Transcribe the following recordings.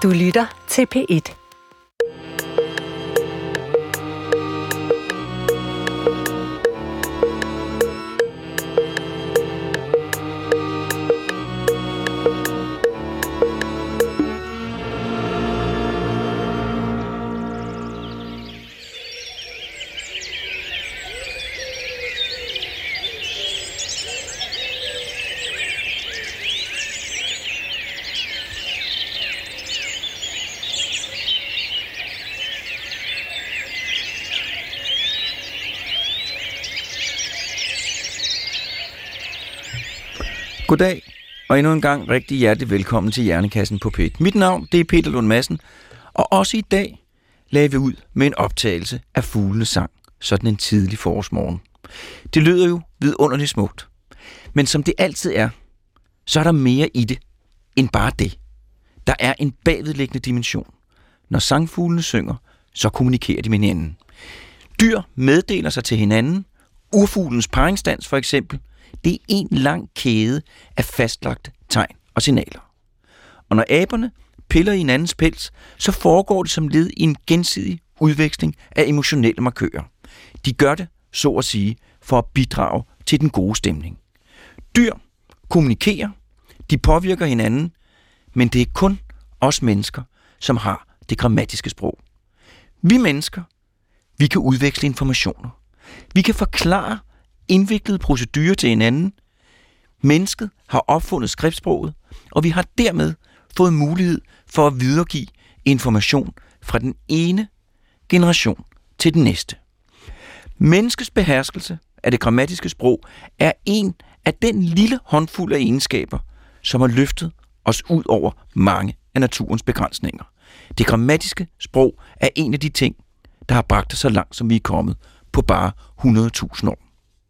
Du lytter til P1. Goddag, og endnu en gang rigtig hjertelig velkommen til Hjernekassen på P1. Mit navn, det er Peter Lund Madsen, og også i dag lagde vi ud med en optagelse af fuglenes sang, sådan en tidlig forårsmorgen. Det lyder jo vidunderligt smukt, men som det altid er, så er der mere i det end bare det. Der er en bagvedliggende dimension. Når sangfuglene synger, så kommunikerer de med hinanden. Dyr meddeler sig til hinanden. Urfuglens paringsdans for eksempel, det er en lang kæde af fastlagte tegn og signaler. Og når aberne piller i hinandens pels, så foregår det som led i en gensidig udveksling af emotionelle markører. De gør det, så at sige, for at bidrage til den gode stemning. Dyr kommunikerer, de påvirker hinanden, men det er kun os mennesker, som har det grammatiske sprog. Vi mennesker, vi kan udveksle informationer. Vi kan forklare indviklede procedurer til hinanden. Mennesket har opfundet skriftsproget, og vi har dermed fået mulighed for at videregive information fra den ene generation til den næste. Menneskets beherskelse af det grammatiske sprog er en af den lille håndfuld af egenskaber, som har løftet os ud over mange af naturens begrænsninger. Det grammatiske sprog er en af de ting, der har bragt os så langt, som vi er kommet på bare 100.000 år.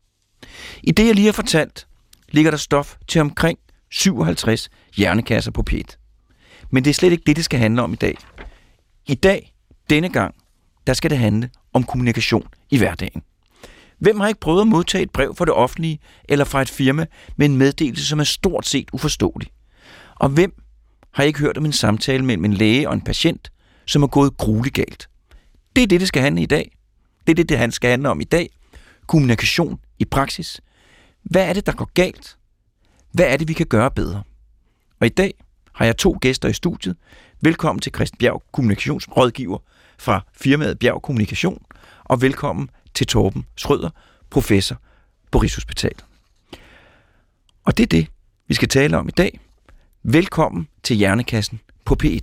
I det, jeg lige har fortalt, ligger der stof til omkring 57 hjernekasser på P1. Men det er slet ikke det, det skal handle om i dag. I dag, denne gang, der skal det handle om kommunikation i hverdagen. Hvem har ikke prøvet at modtage et brev fra det offentlige eller fra et firma med en meddelelse, som er stort set uforståelig? Og hvem har ikke hørt om en samtale mellem en læge og en patient, som er gået grueligt galt? Det er det, det skal handle i dag. Det er det, det skal handle om i dag. Kommunikation i praksis. Hvad er det, der går galt? Hvad er det, vi kan gøre bedre? Og i dag har jeg 2 gæster i studiet. Velkommen til Christian Bjerg, kommunikationsrådgiver fra firmaet Bjerg Kommunikation, og velkommen til Torben Schrøder, professor på Rigshospitalet. Og det er det, vi skal tale om i dag. Velkommen til Hjernekassen på P1.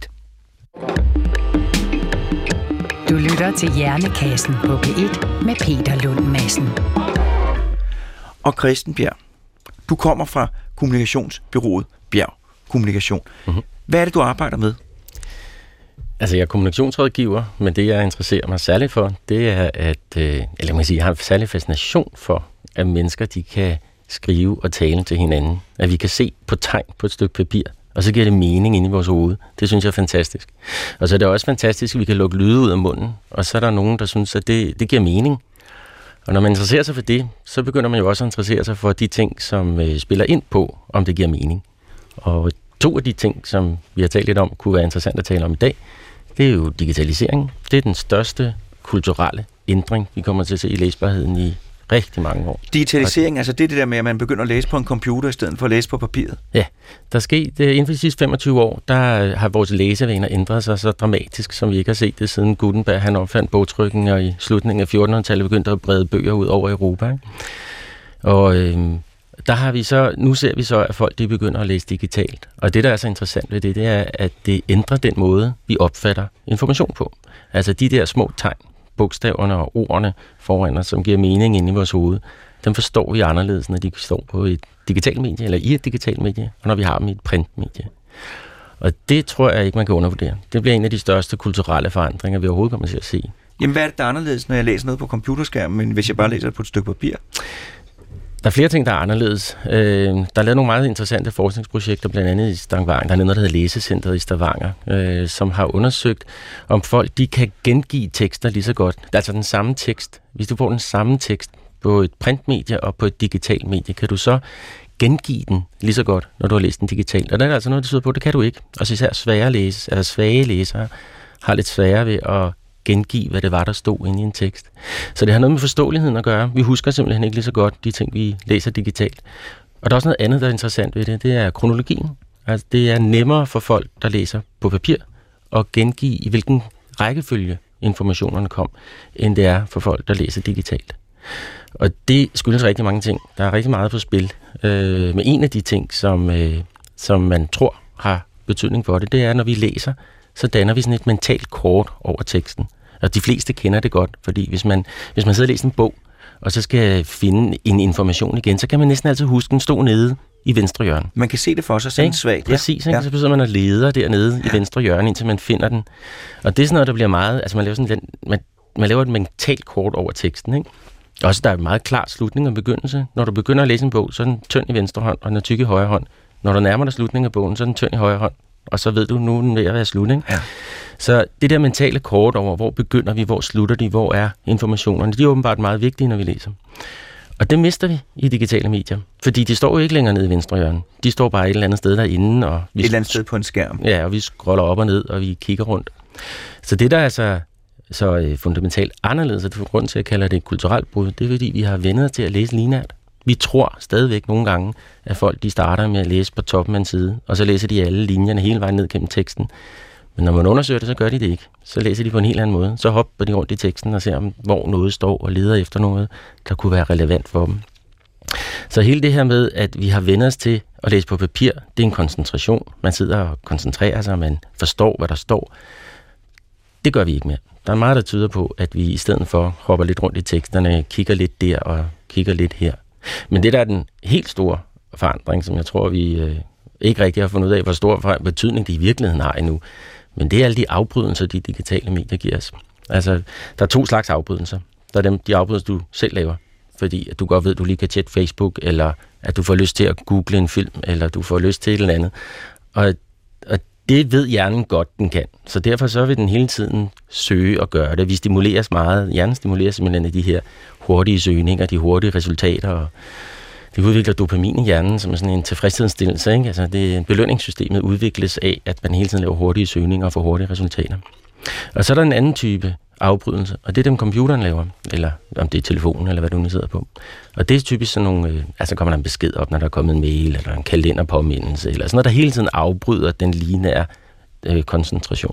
Du lytter til Hjernekassen på P1 med Peter Lund Madsen. Og Christian Bjerg, du kommer fra kommunikationsbyrået Bjerg Kommunikation. Mm-hmm. Hvad er det, du arbejder med? Altså, jeg er kommunikationsrådgiver, men det, jeg interesserer mig særligt for, det er, jeg har en særlig fascination for, at mennesker, de kan skrive og tale til hinanden. At vi kan se på tegn på et stykke papir, og så giver det mening inde i vores hoved. Det synes jeg er fantastisk. Og så er det også fantastisk, at vi kan lukke lyde ud af munden, og så er der nogen, der synes, at det giver mening. Og når man interesserer sig for det, så begynder man jo også at interessere sig for de ting, som spiller ind på, om det giver mening. Og 2 af de ting, som vi har talt lidt om, kunne være interessant at tale om i dag, det er jo digitalisering. Det er den største kulturelle ændring, vi kommer til at se i læsbarheden i rigtig mange år. Digitalisering, altså det der med, at man begynder at læse på en computer i stedet for at læse på papiret? Ja, der er sket inden for de sidste 25 år, der har vores læsevaner ændret sig så dramatisk, som vi ikke har set det siden Gutenberg. Han opfandt bogtrykken, og i slutningen af 1400-tallet begyndte at brede bøger ud over Europa. Ikke? Og der har vi så, nu ser vi så, at folk de begynder at læse digitalt. Og det, der er så interessant ved det, det er, at det ændrer den måde, vi opfatter information på. Altså de der små tegn, bogstaverne og ordene foran os, som giver mening inde i vores hoved, dem forstår vi anderledes, når de står på et digitalt medie, eller i et digitalt medie, og når vi har dem i et printmedie. Og det tror jeg ikke, man kan undervurdere. Det bliver en af de største kulturelle forandringer, vi overhovedet kommer til at se. Jamen, hvad er det, der er anderledes, når jeg læser noget på computerskærmen, end hvis jeg bare læser det på et stykke papir? Der er flere ting, der er anderledes. Der er lavet nogle meget interessante forskningsprojekter, blandt andet i Stavanger. Der er noget, der hedder Læsecentret i Stavanger, som har undersøgt, om folk de kan gengive tekster lige så godt. Altså den samme tekst. Hvis du får den samme tekst på et printmedie og på et digitalt medie, kan du så gengive den lige så godt, når du har læst den digitalt. Og der er altså noget, der tyder på, det kan du ikke. Og så især svage læsere har lidt sværere ved at gengive, hvad det var, der stod inde i en tekst. Så det har noget med forståeligheden at gøre. Vi husker simpelthen ikke lige så godt de ting, vi læser digitalt. Og der er også noget andet, der er interessant ved det. Det er kronologien. Altså, det er nemmere for folk, der læser på papir, at gengive, i hvilken rækkefølge informationerne kom, end det er for folk, der læser digitalt. Og det skyldes rigtig mange ting. Der er rigtig meget på spil. Men en af de ting, som man tror har betydning for det, det er, når vi læser, så danner vi sådan et mentalt kort over teksten. Og de fleste kender det godt, fordi hvis man sidder og læser en bog, og så skal finde en information igen, så kan man næsten altid huske, den stod nede i venstre hjørne. Man kan se det for sig sådan svagt. Præcis, ja. Så sidder man og leder dernede i venstre hjørne, indtil man finder den. Og det er sådan noget, der bliver meget... Altså man laver et mentalt kort over teksten, ikke? Også der er en meget klar slutning og begyndelse. Når du begynder at læse en bog, så er den tynd i venstre hånd, og den er tyk i højre hånd. Når du nærmer dig slutningen af bogen, så er den tynd i højre hånd, og så ved du, nu er den ved at være slut, ikke? Ja. Så det der mentale kort over, hvor begynder vi, hvor slutter de, hvor er informationerne, de er åbenbart meget vigtige, når vi læser. Og det mister vi i digitale medier, fordi de står jo ikke længere nede i venstre hjørne. De står bare et eller andet sted derinde. Og et eller andet sted på en skærm. Ja, og vi scroller op og ned, og vi kigger rundt. Så det, der er så fundamentalt anderledes, og det er grund til, at jeg kalder det et kulturelt brud, det er, fordi vi har vendt os til at læse lineært. Vi tror stadigvæk nogle gange, at folk de starter med at læse på toppen af en side, og så læser de alle linjerne hele vejen ned gennem teksten. Men når man undersøger det, så gør de det ikke. Så læser de på en helt anden måde. Så hopper de rundt i teksten og ser, hvor noget står og leder efter noget, der kunne være relevant for dem. Så hele det her med, at vi har vendt os til at læse på papir, det er en koncentration. Man sidder og koncentrerer sig, og man forstår, hvad der står. Det gør vi ikke mere. Der er meget, der tyder på, at vi i stedet for hopper lidt rundt i teksterne, kigger lidt der og kigger lidt her. Men det der er den helt store forandring, som jeg tror, vi ikke rigtig har fundet ud af, hvor stor betydning det i virkeligheden har endnu. Men det er alle de afbrydelser, de digitale medier giver os. Altså, der er 2 slags afbrydelser. Der er de afbrydelser, du selv laver, fordi at du godt ved, at du lige kan tjekke Facebook, eller at du får lyst til at google en film, eller du får lyst til et eller andet. Og det ved hjernen godt, den kan. Så derfor så vil den hele tiden søge og gøre det. Vi stimuleres meget. Hjernen stimuleres simpelthen af de her hurtige søgninger, de hurtige resultater, og det udvikler dopamin i hjernen, som er sådan en tilfredshedsstillelse, ikke? Altså belønningssystemet udvikles af, at man hele tiden laver hurtige søgninger og får hurtige resultater. Og så er der en anden type afbrydelse, og det er dem computeren laver, eller om det er telefonen, eller hvad du nu sidder på. Og det er typisk sådan nogle, altså kommer der en besked op, når der er kommet en mail, eller en kalenderpåmindelse, eller sådan noget, der hele tiden afbryder den lineære koncentration.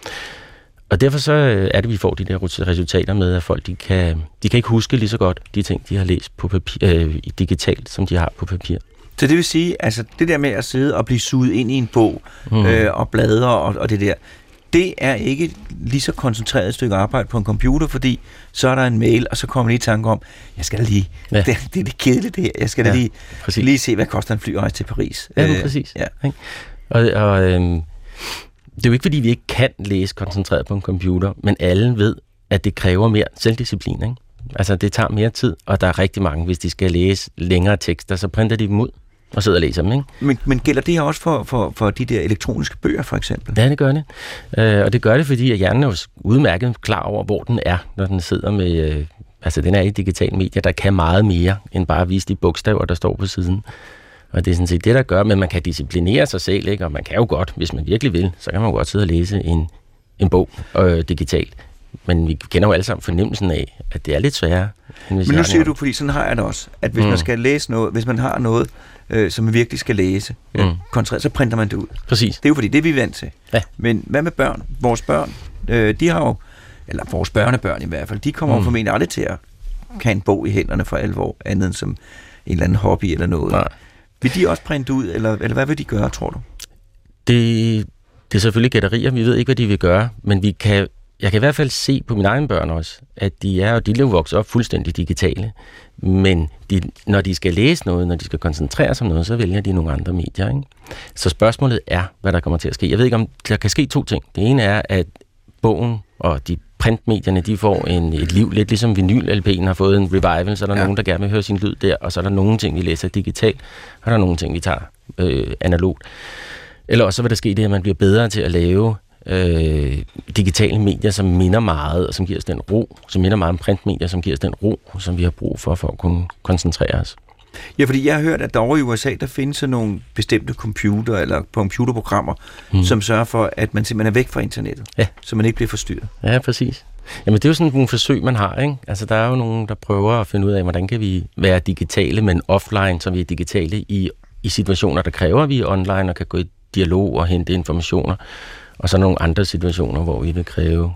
Og derfor så er det, vi får de der resultater med, at folk de kan ikke huske lige så godt de ting, de har læst på papir, digitalt, som de har på papir. Så det vil sige, altså det der med at sidde og blive suget ind i en bog og bladre og det der, det er ikke lige så koncentreret et stykke arbejde på en computer, fordi så er der en mail, og så kommer man lige i tanke om, jeg skal da lige, det er det kedeligt det her, jeg skal da lige se, hvad koster en flyrejse til Paris. Ja, præcis. Ja. Og det er jo ikke, fordi vi ikke kan læse koncentreret på en computer, men alle ved, at det kræver mere selvdisciplin, ikke? Altså, det tager mere tid, og der er rigtig mange, hvis de skal læse længere tekster, så printer de dem ud og sidder og læser dem, ikke? Men gælder det her også for de der elektroniske bøger, for eksempel? Ja, det gør det. Og det gør det, fordi at hjernen er jo udmærket klar over, hvor den er, når den sidder med... altså, den er i digitale medier, der kan meget mere, end bare at vise de bogstaver, der står på siden. Og det er sådan set det, der gør, men man kan disciplinere sig selv, ikke? Og man kan jo godt, hvis man virkelig vil, så kan man jo godt sidde og læse en bog digitalt. Men vi kender jo alle sammen fornemmelsen af, at det er lidt sværere. Men nu siger du, fordi sådan har jeg det også, at hvis man skal læse noget, hvis man har noget, som man virkelig skal læse, så printer man det ud. Præcis. Det er jo fordi, det er vi vant til. Ja. Men hvad med børn? Vores børn, de har jo, eller vores børnebørn i hvert fald, de kommer jo formentlig aldrig til at have en bog i hænderne for alvor, andet end som en eller anden hobby eller noget. Nej. Vil de også printe ud, eller hvad vil de gøre, tror du? Det er selvfølgelig gætterier. Vi ved ikke, hvad de vil gøre, men jeg kan i hvert fald se på mine egne børn også, at de er jo vokset op fuldstændig digitale, men når de skal læse noget, når de skal koncentrere sig om noget, så vælger de nogle andre medier, ikke? Så spørgsmålet er, hvad der kommer til at ske. Jeg ved ikke, om der kan ske 2 ting. Det ene er, at bogen og de printmedierne, de får et liv, lidt ligesom vinyl-LP'en har fået en revival, så er der nogen, der gerne vil høre sin lyd der, og så er der nogle ting, vi læser digitalt, og der er nogle ting, vi tager analogt. Eller også så vil der ske det, at man bliver bedre til at lave digitale medier, som minder meget, og som giver os den ro, som minder meget om printmedier, som giver os den ro, som vi har brug for at kunne koncentrere os. Ja, fordi jeg har hørt, at derovre i USA, der findes sådan nogle bestemte computer eller computerprogrammer, som sørger for, at man simpelthen er væk fra internettet, så man ikke bliver forstyrret. Ja, præcis. Jamen, det er jo sådan nogle forsøg, man har, ikke? Altså, der er jo nogen, der prøver at finde ud af, hvordan kan vi være digitale, men offline, så vi er digitale i situationer, der kræver, at vi er online og kan gå i dialog og hente informationer. Og så nogle andre situationer, hvor vi vil kræve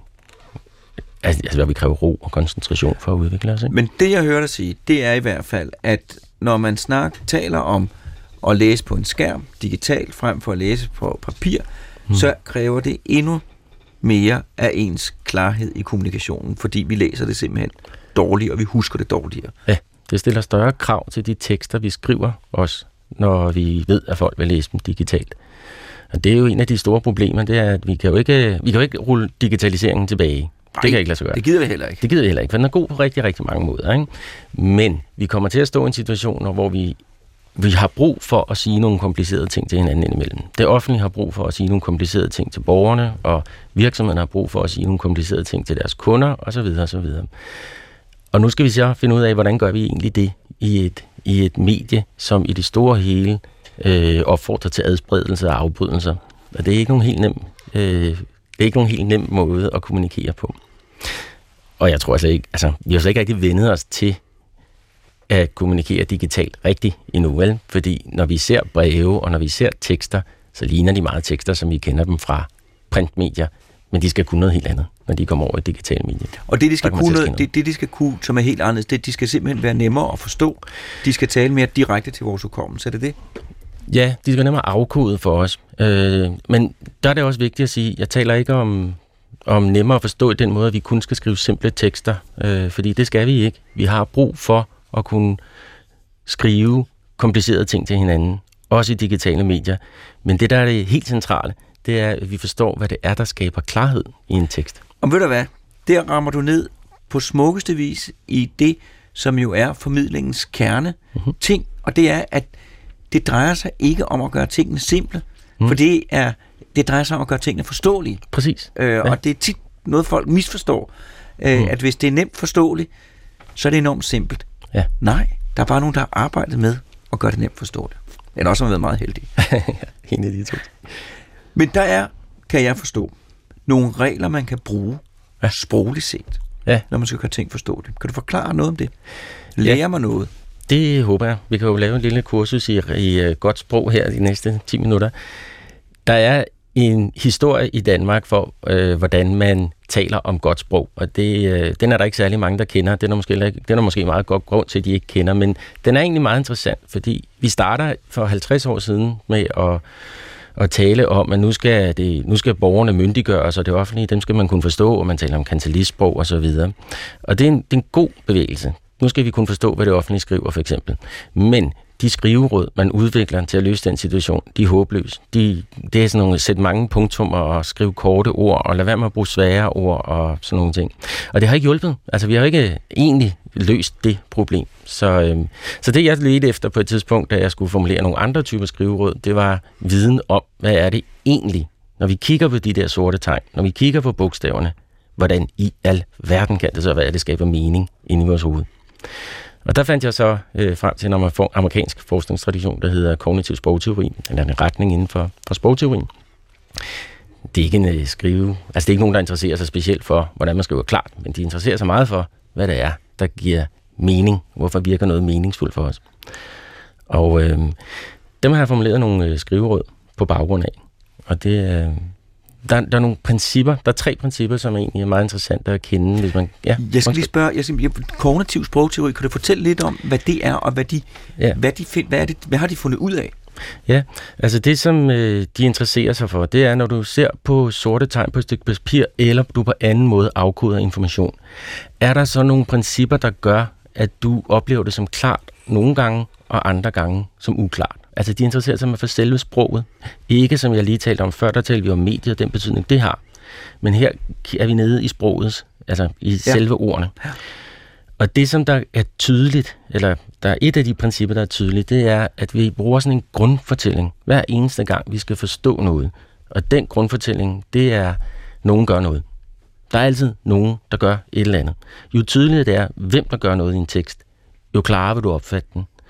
hvor vi kræver ro og koncentration for at udvikle os. Ikke? Men det, jeg hører dig sige, det er i hvert fald, at når man taler om at læse på en skærm digitalt, frem for at læse på papir, så kræver det endnu mere af ens klarhed i kommunikationen, fordi vi læser det simpelthen dårligt, og vi husker det dårligere. Ja, det stiller større krav til de tekster, vi skriver også, når vi ved, at folk vil læse dem digitalt. Og det er jo en af de store problemer, det er, at vi kan jo ikke rulle digitaliseringen tilbage. Det kan jeg ikke lade sig gøre. Det gider vi heller ikke. Det gider vi heller ikke, for den er god på rigtig, rigtig mange måder. Ikke? Men vi kommer til at stå i en situation, hvor vi har brug for at sige nogle komplicerede ting til hinanden indimellem. Det offentlige har brug for at sige nogle komplicerede ting til borgerne, og virksomheden har brug for at sige nogle komplicerede ting til deres kunder, osv. osv. Og nu skal vi så finde ud af, hvordan gør vi egentlig det i et medie, som i det store hele opfordrer til adspredelse og afbrydelser. Og det er ikke nogen helt nem måde at kommunikere på. Og jeg tror altså ikke, vi har så ikke rigtig vendet os til at kommunikere digitalt rigtigt endnu, vel? Fordi når vi ser breve, og når vi ser tekster, så ligner de meget tekster, som vi kender dem fra printmedier, men de skal kunne noget helt andet, når de kommer over i digitale medier. Og det, de skal kunne, som er helt anderledes, det, de skal simpelthen være nemmere at forstå. De skal tale mere direkte til vores hukommelse, er det det? Ja, de skal nemmere afkode for os. Men der er det også vigtigt at sige, jeg taler ikke om nemmere at forstå i den måde, at vi kun skal skrive simple tekster, fordi det skal vi ikke. Vi har brug for at kunne skrive komplicerede ting til hinanden, også i digitale medier. Men det, der er det helt centrale, det er, at vi forstår, hvad det er, der skaber klarhed i en tekst. Og ved du hvad? Der rammer du ned på smukkeste vis i det, som jo er formidlingens kerne ting, og det er, at det drejer sig ikke om at gøre tingene simple, for det drejer sig om at gøre tingene forståelige. Præcis. Og det er tit noget, folk misforstår, at hvis det er nemt forståeligt, så er det enormt simpelt. Ja. Nej, der er bare nogen, der har arbejdet med at gøre det nemt forståeligt. Eller også har været meget heldige. En af de to. Men der er, kan jeg forstå, nogle regler, man kan bruge sprogligt set, når man skal gøre ting forståeligt. Kan du forklare noget om det? Lærer mig noget? Det håber jeg. Vi kan jo lave en lille kursus i godt sprog her de næste 10 minutter. Der er en historie i Danmark for, hvordan man taler om godt sprog, og den er der ikke særlig mange, der kender. Den er måske meget godt grund til, at de ikke kender, men den er egentlig meget interessant, fordi vi starter for 50 år siden med at tale om, at nu skal borgerne myndiggøres, og det offentlige, dem skal man kunne forstå, og man taler om kancelistsprog og så videre. Og det er en god bevægelse. Nu skal vi kunne forstå, hvad det offentlige skriver, for eksempel. Men de skriveråd, man udvikler til at løse den situation, de er håbløse. Det er sådan nogle at sætte mange punktummer og skrive korte ord, og lade være med at bruge svære ord og sådan nogle ting. Og det har ikke hjulpet. Altså, vi har ikke egentlig løst det problem. Så det, jeg ledte efter på et tidspunkt, da jeg skulle formulere nogle andre typer skriveråd, det var viden om, hvad er det egentlig, når vi kigger på de der sorte tegn, når vi kigger på bogstaverne, hvordan i al verden kan det så være, at det skaber mening inde i vores hoved. Og der fandt jeg så frem til en amerikansk forskningstradition, der hedder kognitiv sprogteori, eller en retning inden for sprogteorien. Det er ikke det er ikke nogen, der interesserer sig specielt for, hvordan man skriver klart, men de interesserer sig meget for, hvad det er, der giver mening. Hvorfor virker noget meningsfuldt for os? Og dem har jeg formuleret nogle skriveråd på baggrund af. Og det der er nogle principper, der er 3 principper, som egentlig er meget interessante at kende, hvis man... Ja, jeg skal lige spørge, kognitiv sprogteori, kan du fortælle lidt om, hvad det er, og hvad har de fundet ud af? Ja, altså det, som de interesserer sig for, det er, når du ser på sorte tegn på et stykke papir, eller du på anden måde afkoder information. Er der så nogle principper, der gør, at du oplever det som klart nogle gange, og andre gange som uklart? Altså, de interesserer sig for selve sproget. Ikke, som jeg lige talte om før, der talte vi om mediet, den betydning, det har. Men her er vi nede i sproget, altså i selve ordene. Ja. Og det, som der er tydeligt, eller der er et af de principper, der er tydeligt, det er, at vi bruger sådan en grundfortælling hver eneste gang, vi skal forstå noget. Og den grundfortælling, det er, nogen gør noget. Der er altid nogen, der gør et eller andet. Jo tydeligere det er, hvem der gør noget i en tekst, jo klarere vil du opfatte den.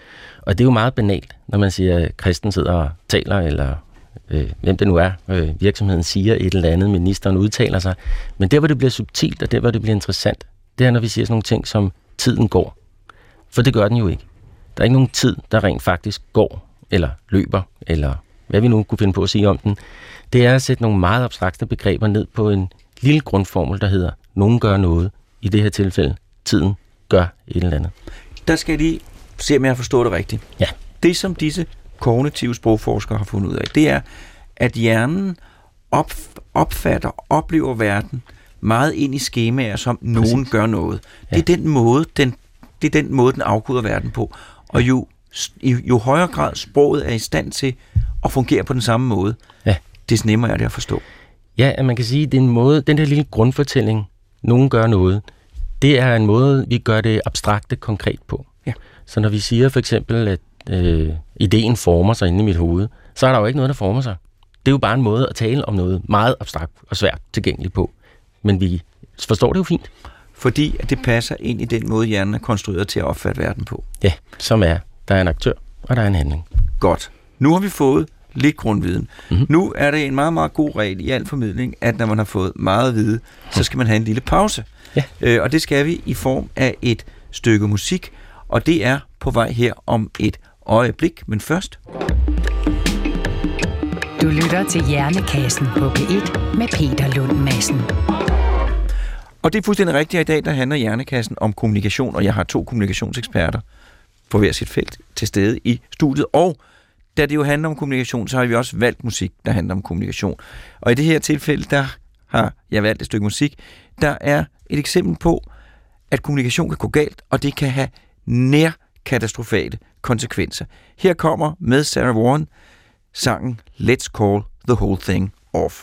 Og det er jo meget banalt, når man siger, at Christen sidder og taler, eller hvem det nu er, virksomheden siger et eller andet, ministeren udtaler sig. Men der, hvor det bliver subtilt, og der, hvor det bliver interessant, det er, når vi siger sådan nogle ting som tiden går. For det gør den jo ikke. Der er ikke nogen tid, der rent faktisk går, eller løber, eller hvad vi nu kunne finde på at sige om den. Det er at sætte nogle meget abstrakte begreber ned på en lille grundformel, der hedder, nogen gør noget. I det her tilfælde, tiden gør et eller andet. Der skal jeg lige se, om jeg har forstået det rigtigt. Ja. Det, som disse kognitive sprogforskere har fundet ud af, det er, at hjernen opfatter og oplever verden meget ind i skemaer, som nogen gør noget. Ja. Det er den måde, den afkoder verden på. Og jo højere grad sproget er i stand til at fungere på den samme måde, des nemmere er det at forstå. Ja, at man kan sige, at det er en måde, den der lille grundfortælling, nogen gør noget, det er en måde, vi gør det abstrakte konkret på. Ja. Så når vi siger for eksempel, at ideen former sig inde i mit hoved, så er der jo ikke noget, der former sig. Det er jo bare en måde at tale om noget meget abstrakt og svært tilgængeligt på. Men vi forstår det jo fint. Fordi at det passer ind i den måde, hjernen er konstrueret til at opfatte verden på. Ja, som er, der er en aktør, og der er en handling. Godt. Nu har vi fået lidt grundviden. Mm-hmm. Nu er det en meget, meget god regel i al formidling, at når man har fået meget at vide, så skal man have en lille pause. Ja. Og det skal vi i form af et stykke musik, og det er på vej her om et øjeblik. Men først... Du lytter til Hjernekassen på P1 med Peter Lund Madsen. Og det er fuldstændig rigtigt, at i dag der handler Hjernekassen om kommunikation, og jeg har 2 kommunikationseksperter på hver sit felt til stede i studiet. Og da det jo handler om kommunikation, så har vi også valgt musik, der handler om kommunikation. Og i det her tilfælde, der har jeg valgt et stykke musik, der er et eksempel på, at kommunikation kan gå galt, og det kan have nær katastrofale konsekvenser. Her kommer med Sarah Vaughan sangen Let's Call the Whole Thing Off.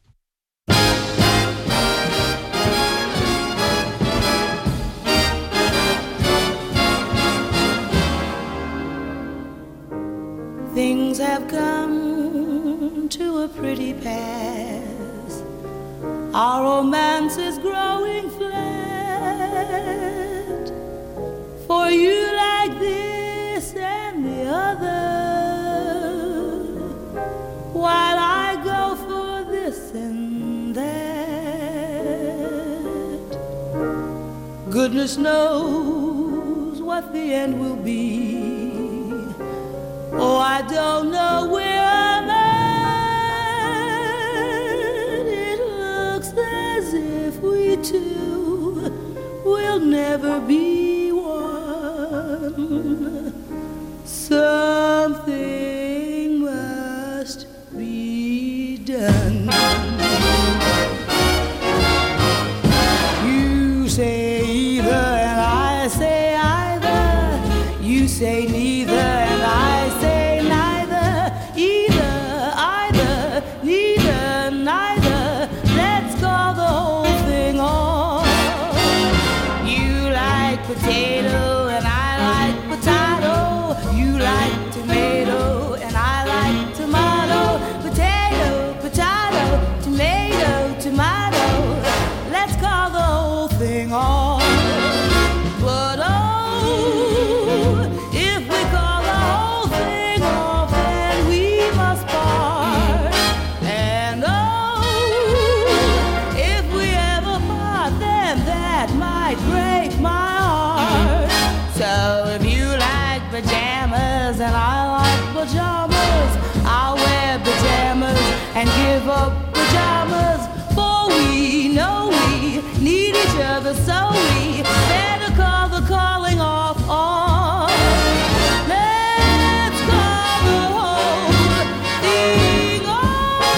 Things have come to a pretty pass. Our romance is growing flat. For you like this and the other, while I go for this and that. Goodness knows what the end will be. Oh, I don't know where I'm at. It looks as if we two will never be one. Something must be done. You say either and I say either. You say neither and I say neither. Either, either, neither, neither. Let's call the whole thing off. You like potato and I like potato. You like tomato and I like tomato. Potato, potato, tomato, tomato. Let's call the whole thing off. But oh, if we call the whole thing off, then we must part. And oh, if we ever part, then that might break my heart. So if you like pajamas and I like pajamas, I'll wear pajamas and give up pajamas. For we know we need each other, so we better call the calling off. Let's call the whole thing off.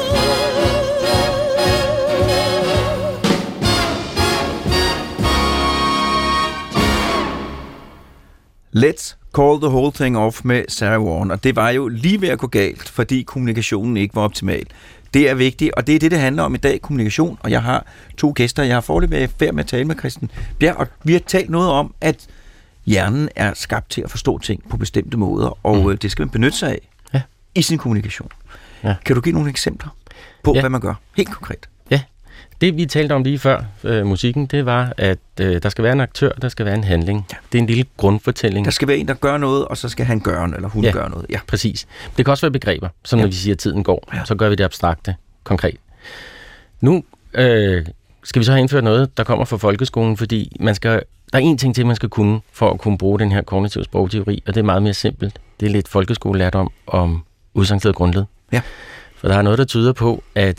Let's Call the Whole Thing Off med Sarah Vaughan, og det var jo lige ved at gå galt, fordi kommunikationen ikke var optimal. Det er vigtigt, og det er det handler om i dag, kommunikation, og jeg har 2 gæster. Jeg har foreløbig været færdig med at tale med Christian Bjerg, og vi har talt noget om, at hjernen er skabt til at forstå ting på bestemte måder, og det skal man benytte sig af i sin kommunikation. Ja. Kan du give nogle eksempler på, hvad man gør? Helt konkret. Ja, Det, vi talte om lige før musikken, det var, at der skal være en aktør, der skal være en handling. Ja. Det er en lille grundfortælling. Der skal være en, der gør noget, og så skal han gøre eller hun gøre noget. Ja, præcis. Det kan også være begreber, som når vi siger, at tiden går. Så gør vi det abstrakte, konkret. Nu skal vi så have indført noget, der kommer fra folkeskolen, fordi der er én ting til, man skal kunne, for at kunne bruge den her kognitiv sprogteori, og det er meget mere simpelt. Det er lidt folkeskolelærdom om udsagnsledet grundled. Ja. For der er noget, der tyder på, at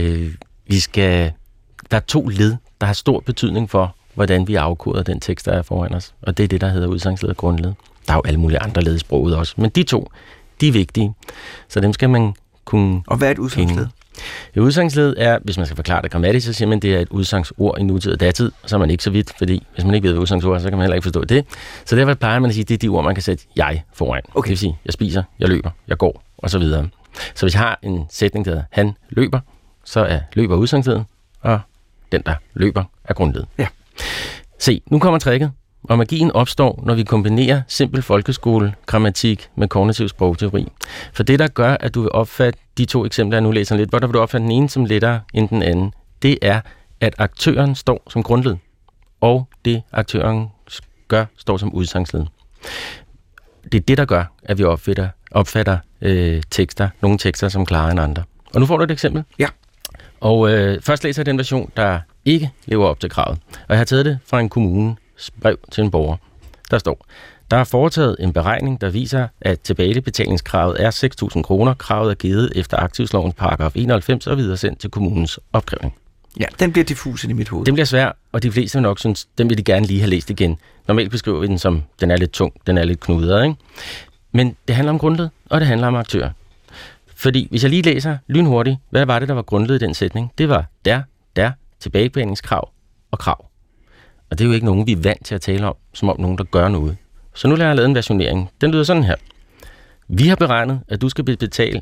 der er 2 led, der har stor betydning for, hvordan vi afkoder den tekst, der er foran os. Og det er det, der hedder udsagnsledet grundled. Der er jo alle mulige andre led i sproget også, men de 2, de er vigtige. Så dem skal man kunne. Og hvad er et udsagsled? Et udsagsled er, hvis man skal forklare det grammatisk, så siger man, det er et udsangsord i nutid og datid, så er man ikke så vidt, fordi hvis man ikke ved, hvad udsangsord er, så kan man heller ikke forstå det. Så derfor plejer man at sige, at det er de ord, man kan sætte jeg foran. Okay. Det vil sige, jeg spiser, jeg løber, jeg går, og så videre. Så hvis jeg har en sætning, der hedder, han løber, så er løber udsangsledet, og den, der løber, er grundledet. Ja. Se, nu kommer tricket, og magien opstår, når vi kombinerer simpel folkeskole-grammatik med kognitiv sprogteori. For det, der gør, at du vil opfatte de 2 eksempler, jeg nu læser lidt, hvor der vil du opfatte den ene som lettere end den anden, det er, at aktøren står som grundled, og det, aktøren gør, står som udsagsled. Det er det, der gør, at vi opfatter tekster, nogle tekster som klarere end andre. Og nu får du et eksempel. Ja. Og først læser jeg den version, der ikke lever op til kravet. Og jeg har taget det fra en kommunes brev til en borger. Der står, der er foretaget en beregning, der viser, at tilbagebetalingskravet er 6.000 kroner. Kravet er givet efter aktivslovens paragraf 91 og videre sendt til kommunens opkrævning. Ja, den bliver diffus i mit hoved. Den bliver svær, og de fleste nok synes, den vil de gerne lige have læst igen. Normalt beskriver vi den som, den er lidt tung, den er lidt knudret, ikke? Men det handler om grundled, og det handler om aktør. Fordi hvis jeg lige læser lynhurtigt, hvad var det, der var grundled i den sætning? Det var der, tilbagebetalingskrav og krav. Og det er jo ikke nogen, vi er vant til at tale om, som om nogen, der gør noget. Så nu lader jeg lave en versionering. Den lyder sådan her. Vi har beregnet, at du skal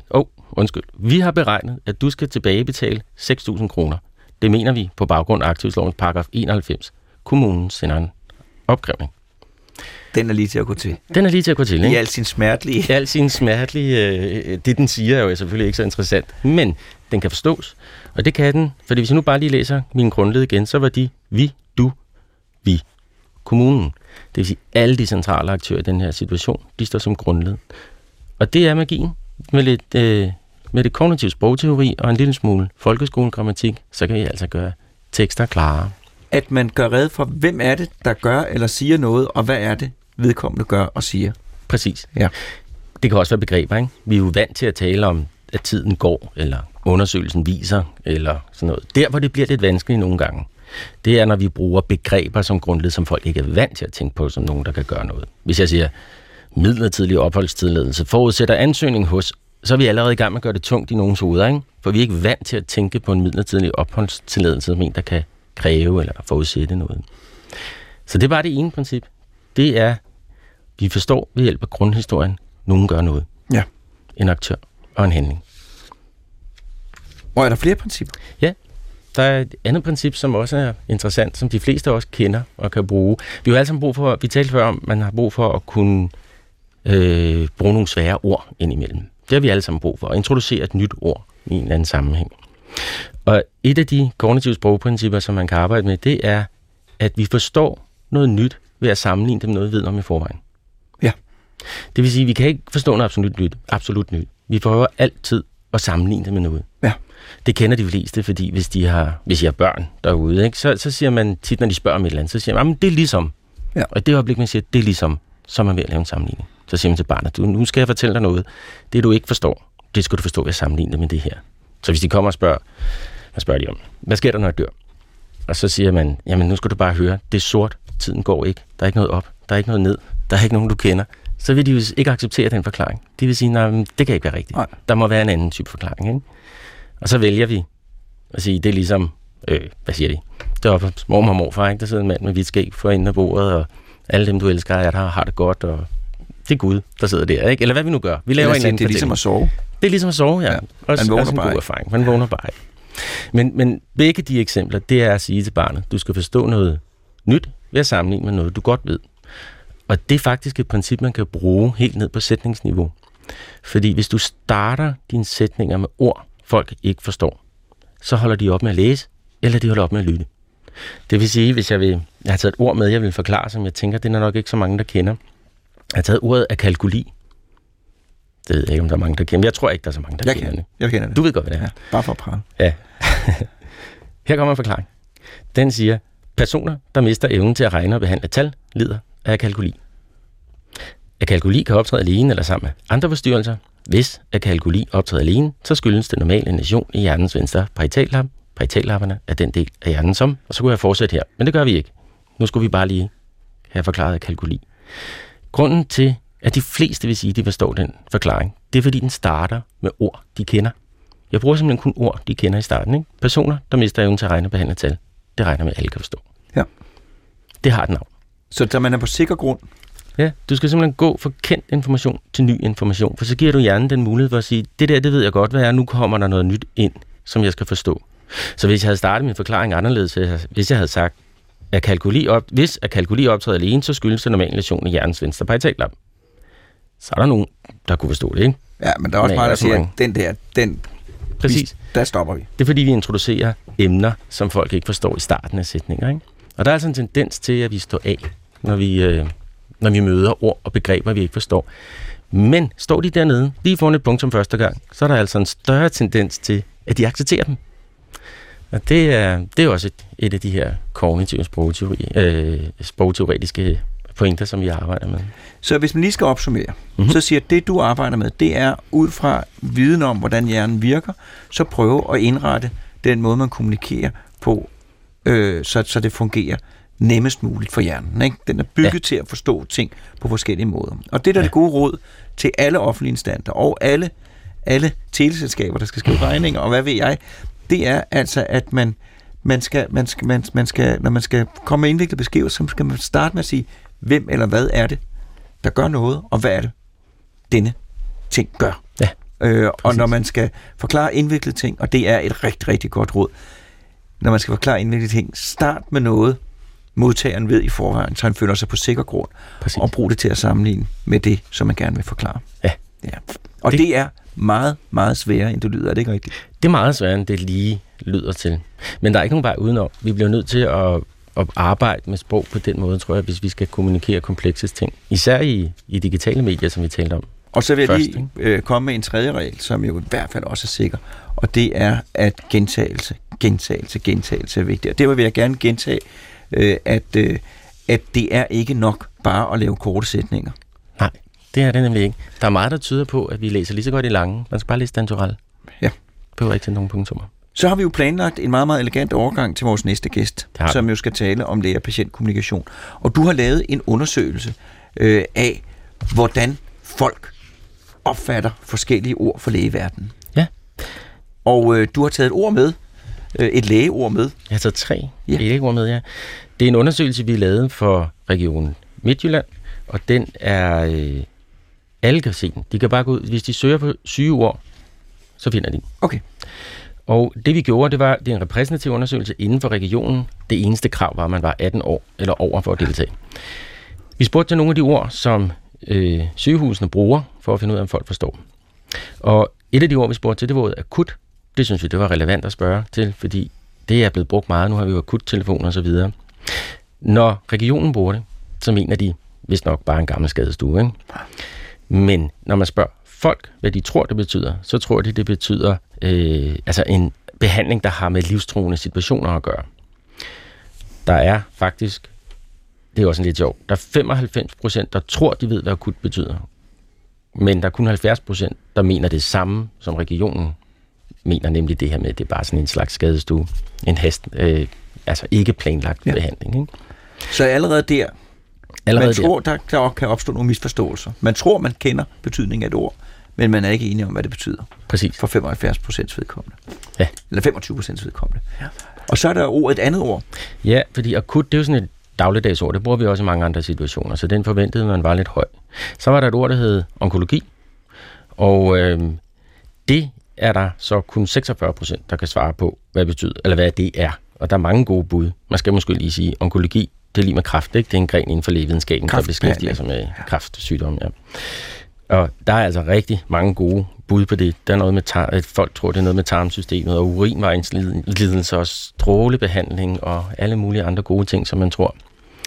tilbagebetale 6.000 kroner. Det mener vi på baggrund af aktivslovens paragraf 91. Kommunen sender en opkrævning. Den er lige til at gå til. Den er lige til at gå til, ikke? I al sin smertelige. I al sin smertelige. Det, den siger, er jo selvfølgelig ikke så interessant. Men den kan forstås. Og det kan den. Fordi hvis jeg nu bare lige læser min grundled igen, så var de vi, du, vi. Kommunen. Det vil sige, alle de centrale aktører i den her situation, de står som grundled. Og det er magien. Med det kognitiv sprogteori og en lille smule folkeskolegrammatik, så kan vi altså gøre tekster klare. At man gør rede for, hvem er det, der gør eller siger noget, og hvad er det, vedkommende gør og siger. Præcis. Ja. Det kan også være begreber, ikke? Vi er jo vant til at tale om, at tiden går, eller undersøgelsen viser, eller sådan noget. Der, hvor det bliver lidt vanskeligt nogle gange, det er, når vi bruger begreber som grundled, som folk ikke er vant til at tænke på, som nogen, der kan gøre noget. Hvis jeg siger, midlertidig opholdstilladelse forudsætter ansøgning hos, så er vi allerede i gang med at gøre det tungt i nogens hoveder, ikke? For vi er ikke vant til at tænke på en midlertidig opholdstilladelse som en, der kan kræve eller forudsætte noget. Så det var det ene princip. Det er, vi forstår ved hjælp af grundhistorien, nogen gør noget. Ja. En aktør og en handling. Og er der flere principper? Ja. Der er et andet princip, som også er interessant, som de fleste også kender og kan bruge. Vi har alle sammen brug for, vi talte før om, man har brug for at kunne bruge nogle svære ord indimellem. Det har vi alle sammen brug for, at introducere et nyt ord i en eller anden sammenhæng. Og et af de kognitive sprogprincipper, som man kan arbejde med, det er, at vi forstår noget nyt ved at sammenligne det med noget, vi ved om i forvejen. Ja. Det vil sige, at vi kan ikke forstå noget absolut nyt. Vi prøver altid at sammenligne det med noget. Ja. Det kender de fleste, fordi hvis I har børn derude, ikke, så siger man tit, når de spørger om et eller andet, så siger man, det er ligesom. Ja. Og i det øjeblik, man siger, det er ligesom, så er man ved at lave en sammenligning. Så siger man til barnet, nu skal jeg fortælle dig noget. Det, du ikke forstår, det skal du forstå ved at sammenligne det med det her. Så hvis de kommer og spørger, hvad spørger de om? Hvad sker der, når jeg dør? Og så siger man, jamen nu skal du bare høre, det er sort, tiden går ikke, der er ikke noget op, der er ikke noget ned, der er ikke nogen, du kender. Så vil de jo ikke acceptere den forklaring. De vil sige, nej, det kan ikke være rigtigt. Nej. Der må være en anden type forklaring, ikke? Og så vælger vi at sige, det er ligesom, hvad siger de? Det er oppe mormor og morfar, ikke? Der sidder en mand med hvidt skæg for enden af bordet, og alle dem, du elsker, er der og har det godt, og det er Gud, der sidder der, ikke? Eller hvad vi nu gør. Vi laver en anden. Det er ligesom at sove. Det er ligesom at sove, ja. Også, man vågner bare en god erfaring. Man vågner bare ikke. Men begge de eksempler, det er at sige til barnet, du skal forstå noget nyt ved at sammenligne med noget, du godt ved. Og det er faktisk et princip, man kan bruge helt ned på sætningsniveau. Fordi hvis du starter dine sætninger med ord, folk ikke forstår, så holder de op med at læse, eller de holder op med at lytte. Det vil sige, hvis jeg har taget et ord med, jeg vil forklare, som jeg tænker, det er nok ikke så mange, der kender. Jeg har taget ordet akalkuli. Det ved jeg ikke, om der er mange, der kender. Men jeg tror ikke, der er så mange, der kender det. Jeg kender det. Du ved godt, hvad det er. Ja, bare for at prøve. Ja. Her kommer en forklaring. Den siger, personer, der mister evnen til at regne og behandle tal, lider af akalkuli. Akalkuli kan optræde alene eller sammen med andre forstyrrelser. Hvis akalkuli optræder alene, så skyldes det normale lesion i hjernens venstre parietallarm. Parietallarmerne er den del af hjernen som, og så kunne jeg fortsætte her, men det gør vi ikke. Nu skulle vi bare lige have forklaret akalkuli. Grunden til, at de fleste vil sige, at de forstår den forklaring, det er fordi den starter med ord, de kender. Jeg bruger simpelthen kun ord, de kender i starten. Ikke? Personer, der mister evnen til at regne og behandle tal, det regner med, at alle kan forstå. Ja. Det har et navn. Så man er på sikker grund. Ja, du skal simpelthen gå fra kendt information til ny information, for så giver du hjernen den mulighed for at sige, det der, det ved jeg godt, hvad er, nu kommer der noget nyt ind, som jeg skal forstå. Så hvis jeg havde startet min forklaring anderledes, hvis jeg havde sagt, hvis akalkuli optræder alene, så skyldes det normal lesion i hjernens venstre parietallarm. Så er der nogen, der kunne forstå det, ikke? Ja, men der er også meget, der siger, at præcis. Der stopper vi. Det er fordi, vi introducerer emner, som folk ikke forstår i starten af sætninger, ikke? Og der er altså en tendens til, at vi står af, når vi møder ord og begreber, vi ikke forstår. Men står de dernede, lige foran et punktum første gang, så er der altså en større tendens til, at de accepterer dem. Og det er også et af de her kognitive sprogteoretiske pointer, som vi arbejder med. Så hvis man lige skal opsummere, så siger at det, du arbejder med, det er ud fra viden om, hvordan hjernen virker, så prøve at indrette den måde, man kommunikerer på, så det fungerer nemmest muligt for hjernen. Ikke? Den er bygget til at forstå ting på forskellige måder. Og det der er det gode råd til alle offentlige instanser og alle teleselskaber, der skal skrive regninger, og hvad ved jeg, det er altså, at man skal, når man skal komme med indviklet beskrivelser, så skal man starte med at sige, hvem eller hvad er det, der gør noget, og hvad er det, denne ting gør. Ja, og når man skal forklare indviklede ting, og det er et rigtig, rigtig godt råd, når man skal forklare indviklede ting, start med noget, modtageren ved i forvejen, så han føler sig på sikker grund, og brug det til at sammenligne med det, som man gerne vil forklare. Ja. Og det er meget, meget sværere, end det lyder. Er det ikke rigtigt? Det er meget sværere, end det lige lyder til. Men der er ikke nogen vej udenom. Vi bliver nødt til at arbejde med sprog på den måde, tror jeg, hvis vi skal kommunikere komplekse ting. Især i digitale medier, som vi talte om. Og så vil jeg lige komme med en tredje regel, som jo i hvert fald også er sikker. Og det er, at gentagelse er vigtigt. Og det vil jeg gerne gentage, at det er ikke nok bare at lave korte sætninger. Nej, det er det nemlig ikke. Der er meget, der tyder på, at vi læser lige så godt i lange. Man skal bare læse dantorel. Ja. Behøver ikke til nogen punktummer. Så har vi jo planlagt en meget, meget elegant overgang til vores næste gæst, som jo skal tale om læge-patient-kommunikation. Og du har lavet en undersøgelse af, hvordan folk opfatter forskellige ord for lægeverdenen. Ja. Og du har taget et ord med, et lægeord med. Jeg har taget 3 lægeord med, ja. Det er en undersøgelse, vi lavede for Region Midtjylland, og den er alle kan se den. De kan bare gå ud, hvis de søger på sygeord, så finder de den. Okay. Og det vi gjorde, det er en repræsentativ undersøgelse inden for regionen. Det eneste krav var, at man var 18 år eller over for at deltage. Vi spurgte til nogle af de ord, som sygehusene bruger, for at finde ud af, om folk forstår. Og et af de ord, vi spurgte til, det var ordet akut. Det synes vi, det var relevant at spørge til, fordi det er blevet brugt meget. Nu har vi jo akuttelefoner og så videre. Når regionen bruger det, så mener de, vist nok bare en gammel skadestue, ikke? Men når man spørger folk, hvad de tror, det betyder, så tror de, det betyder altså en behandling, der har med livstruende situationer at gøre. Der er faktisk, det er også en lidt sjov, der er 95%, der tror, de ved, hvad akut betyder. Men der er kun 70%, der mener det samme, som regionen mener, nemlig det her med, at det er bare sådan en slags skadestue. En altså ikke planlagt behandling. Ikke? Så allerede der, man tror, der kan opstå nogle misforståelser. Man tror, man kender betydningen af et ord, men man er ikke enig om, hvad det betyder. Præcis. For 75% vedkommende. Ja. Eller 25% vedkommende. Ja. Og så er der et andet ord. Ja, fordi akut, det er jo sådan et dagligdagsord. Det bruger vi også i mange andre situationer, så den forventede man var lidt høj. Så var der et ord, der hed onkologi, og det er der så kun 46%, der kan svare på, hvad det betyder, eller hvad det er. Og der er mange gode bud. Man skal måske lige sige, onkologi, det er lige med kræft, ikke? Det er en gren inden for lægevidenskaben, der beskæftiger sig med kræftsygdomme. Ja. Og der er altså rigtig mange gode bud på det. Der er noget med at folk tror, det er noget med tarmsystemet og urinvejslidelse og strålebehandling og alle mulige andre gode ting, som man tror.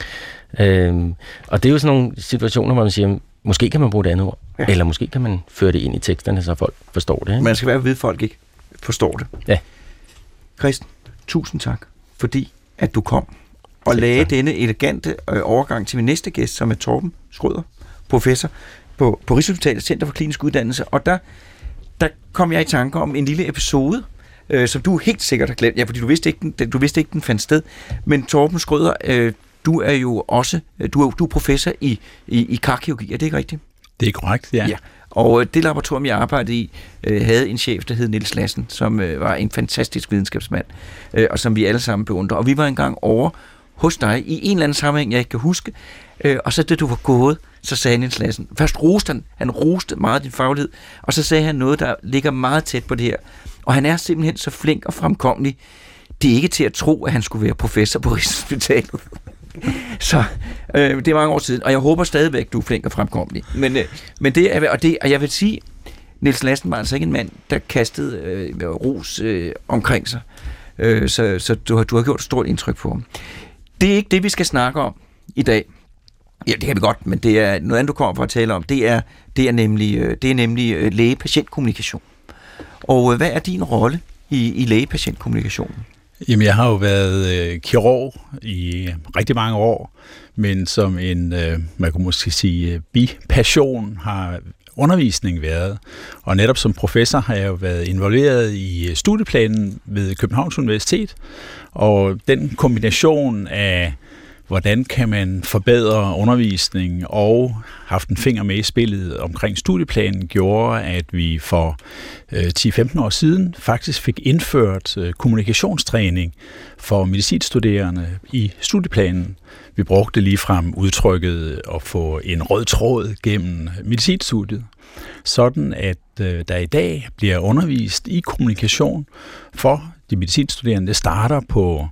Og det er jo sådan nogle situationer, hvor man siger, måske kan man bruge et andet ord, eller måske kan man føre det ind i teksterne, så folk forstår det. Ikke? Man skal være ved, at folk ikke forstår det. Ja. Christen, tusind tak, fordi at du kom og lagde denne elegante overgang til min næste gæst, som er Torben Schrøder, professor på Rigshospitalets Center for Klinisk Uddannelse. Og der kom jeg i tanke om en lille episode, som du helt sikkert har glemt. Ja, fordi du vidste ikke, den fandt sted. Men Torben Schrøder, du er jo også du er professor i karkirurgi, er det ikke rigtigt? Det er korrekt, ja. Og det laboratorium, jeg arbejdede i, havde en chef, der hed Niels Lassen, som var en fantastisk videnskabsmand, og som vi alle sammen beundrer. Og vi var engang over hos dig i en eller anden sammenhæng, jeg ikke kan huske, og så da du var gået, så sagde Niels Lassen, først roste han roste meget din faglighed, og så sagde han noget, der ligger meget tæt på det her. Og han er simpelthen så flink og fremkommelig, det er ikke til at tro, at han skulle være professor på Rigshospitalet. Så det er mange år siden, og jeg håber stadigvæk, du er flink og fremkommelig. Men det er, og jeg vil sige, Niels Lassen var altså ikke en mand, der kastede ros omkring sig. Så du har gjort et stort indtryk på ham. Det er ikke det, vi skal snakke om i dag. Ja, det kan vi godt, men det er noget andet, du kommer for at tale om. Det er nemlig læge-patient-kommunikation. Og hvad er din rolle i læge-patient-kommunikationen? Jamen, jeg har jo været kirurg i rigtig mange år, men som en, man kunne måske sige, bipassion har undervisning været. Og netop som professor har jeg jo været involveret i studieplanen ved Københavns Universitet, og den kombination af hvordan kan man forbedre undervisningen og haft en finger med i spillet omkring studieplanen, gjorde, at vi for 10-15 år siden faktisk fik indført kommunikationstræning for medicinstuderende i studieplanen. Vi brugte ligefrem udtrykket at få en rød tråd gennem medicinstudiet, sådan at der i dag bliver undervist i kommunikation for de medicinstuderende. Det starter på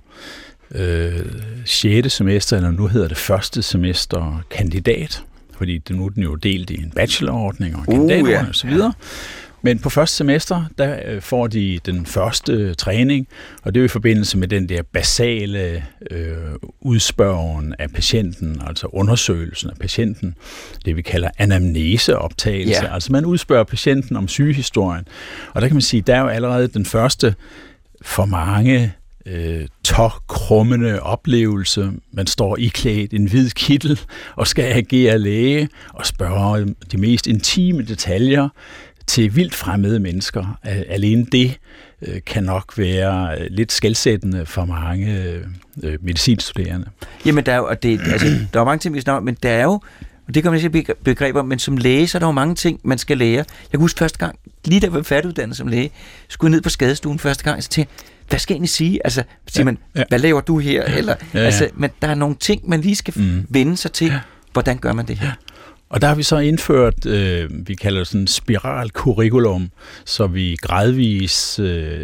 6. semester, eller nu hedder det første semester kandidat, fordi nu er den jo delt i en bachelorordning og kandidatordning og så videre. Men på første semester, der får de den første træning, og det er i forbindelse med den der basale udspørgen af patienten, altså undersøgelsen af patienten, det vi kalder anamneseoptagelse. Yeah. Altså man udspørger patienten om sygehistorien, og der kan man sige, der er jo allerede den første for mange tåkrummende oplevelse. Man står iklædt en hvid kittel og skal agere læge og spørge de mest intime detaljer til vildt fremmede mennesker. Alene det kan nok være lidt skelsættende for mange medicinstuderende. Jamen, der er jo mange ting, vi snakker om, men der er jo, og det kan man sige begreber, men som læge, så er der jo mange ting, man skal lære. Jeg kan huske første gang, lige da jeg var færdiguddannet som læge, skulle jeg ned på skadestuen første gang, så tænkte hvad skal jeg egentlig sige? Altså, siger man, hvad laver du her? Eller, altså, men der er nogle ting, man lige skal vende sig til. Hvordan gør man det her? Og der har vi så indført, vi kalder det sådan spiralkurrikulum, så vi gradvis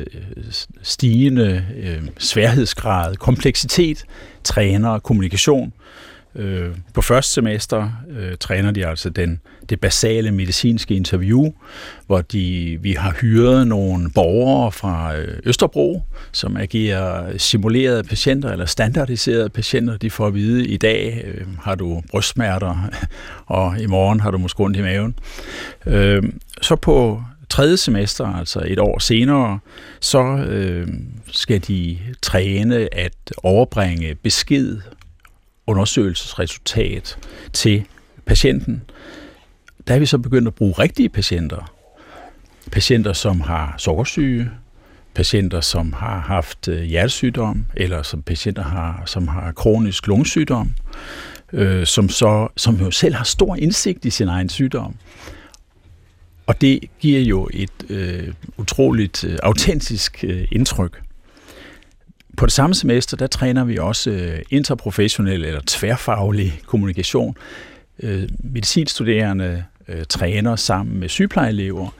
stigende sværhedsgrad, kompleksitet, træner kommunikation. På første semester træner de altså det basale medicinske interview, hvor vi har hyret nogle borgere fra Østerbro, som agerer simulerede patienter eller standardiserede patienter. De får at vide, i dag har du brystsmerter, og i morgen har du måske ondt i maven. Så på tredje semester, altså et år senere, så skal de træne at overbringe besked, undersøgelsesresultat til patienten. Der er vi så begyndt at bruge rigtige patienter. Patienter, som har sukkersyge, patienter, som har haft hjertesygdom, eller som patienter, som har kronisk lungesygdom, som jo selv har stor indsigt i sin egen sygdom. Og det giver jo et utroligt autentisk indtryk. På det samme semester, der træner vi også interprofessionel eller tværfaglig kommunikation. Medicinstuderende træner sammen med sygeplejeelever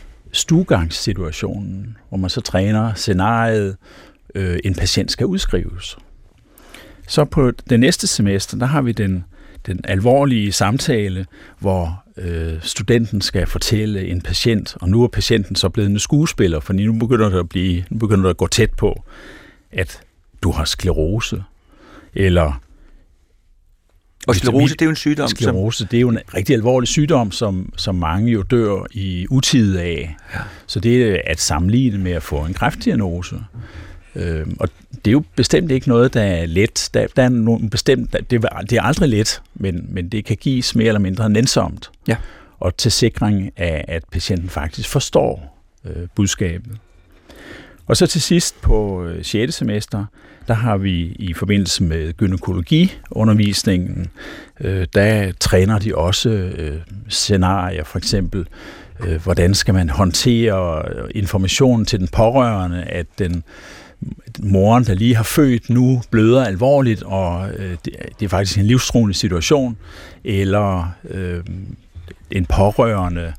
stuegangssituationen, hvor man så træner scenariet, en patient skal udskrives. Så på det næste semester, der har vi den den alvorlige samtale, hvor studenten skal fortælle en patient, og nu er patienten så blevet en skuespiller, for nu begynder det at gå tæt på, at du har sklerose, eller... Og sklerose, det er jo en sygdom. Sklerose, det er jo en rigtig alvorlig sygdom, som mange jo dør i utide af. Ja. Så det er at sammenligne med at få en kræftdiagnose. Og det er jo bestemt ikke noget, der er let. Der er nogle bestemt, det er aldrig let, men det kan gives mere eller mindre nænsomt. Ja. Og til sikring af, at patienten faktisk forstår budskabet. Og så til sidst på 6. semester, der har vi i forbindelse med gynækologiundervisningen, der træner de også scenarier, for eksempel, hvordan skal man håndtere informationen til den pårørende, at den moren, der lige har født, nu bløder alvorligt, og det er faktisk en livstruende situation, eller en pårørende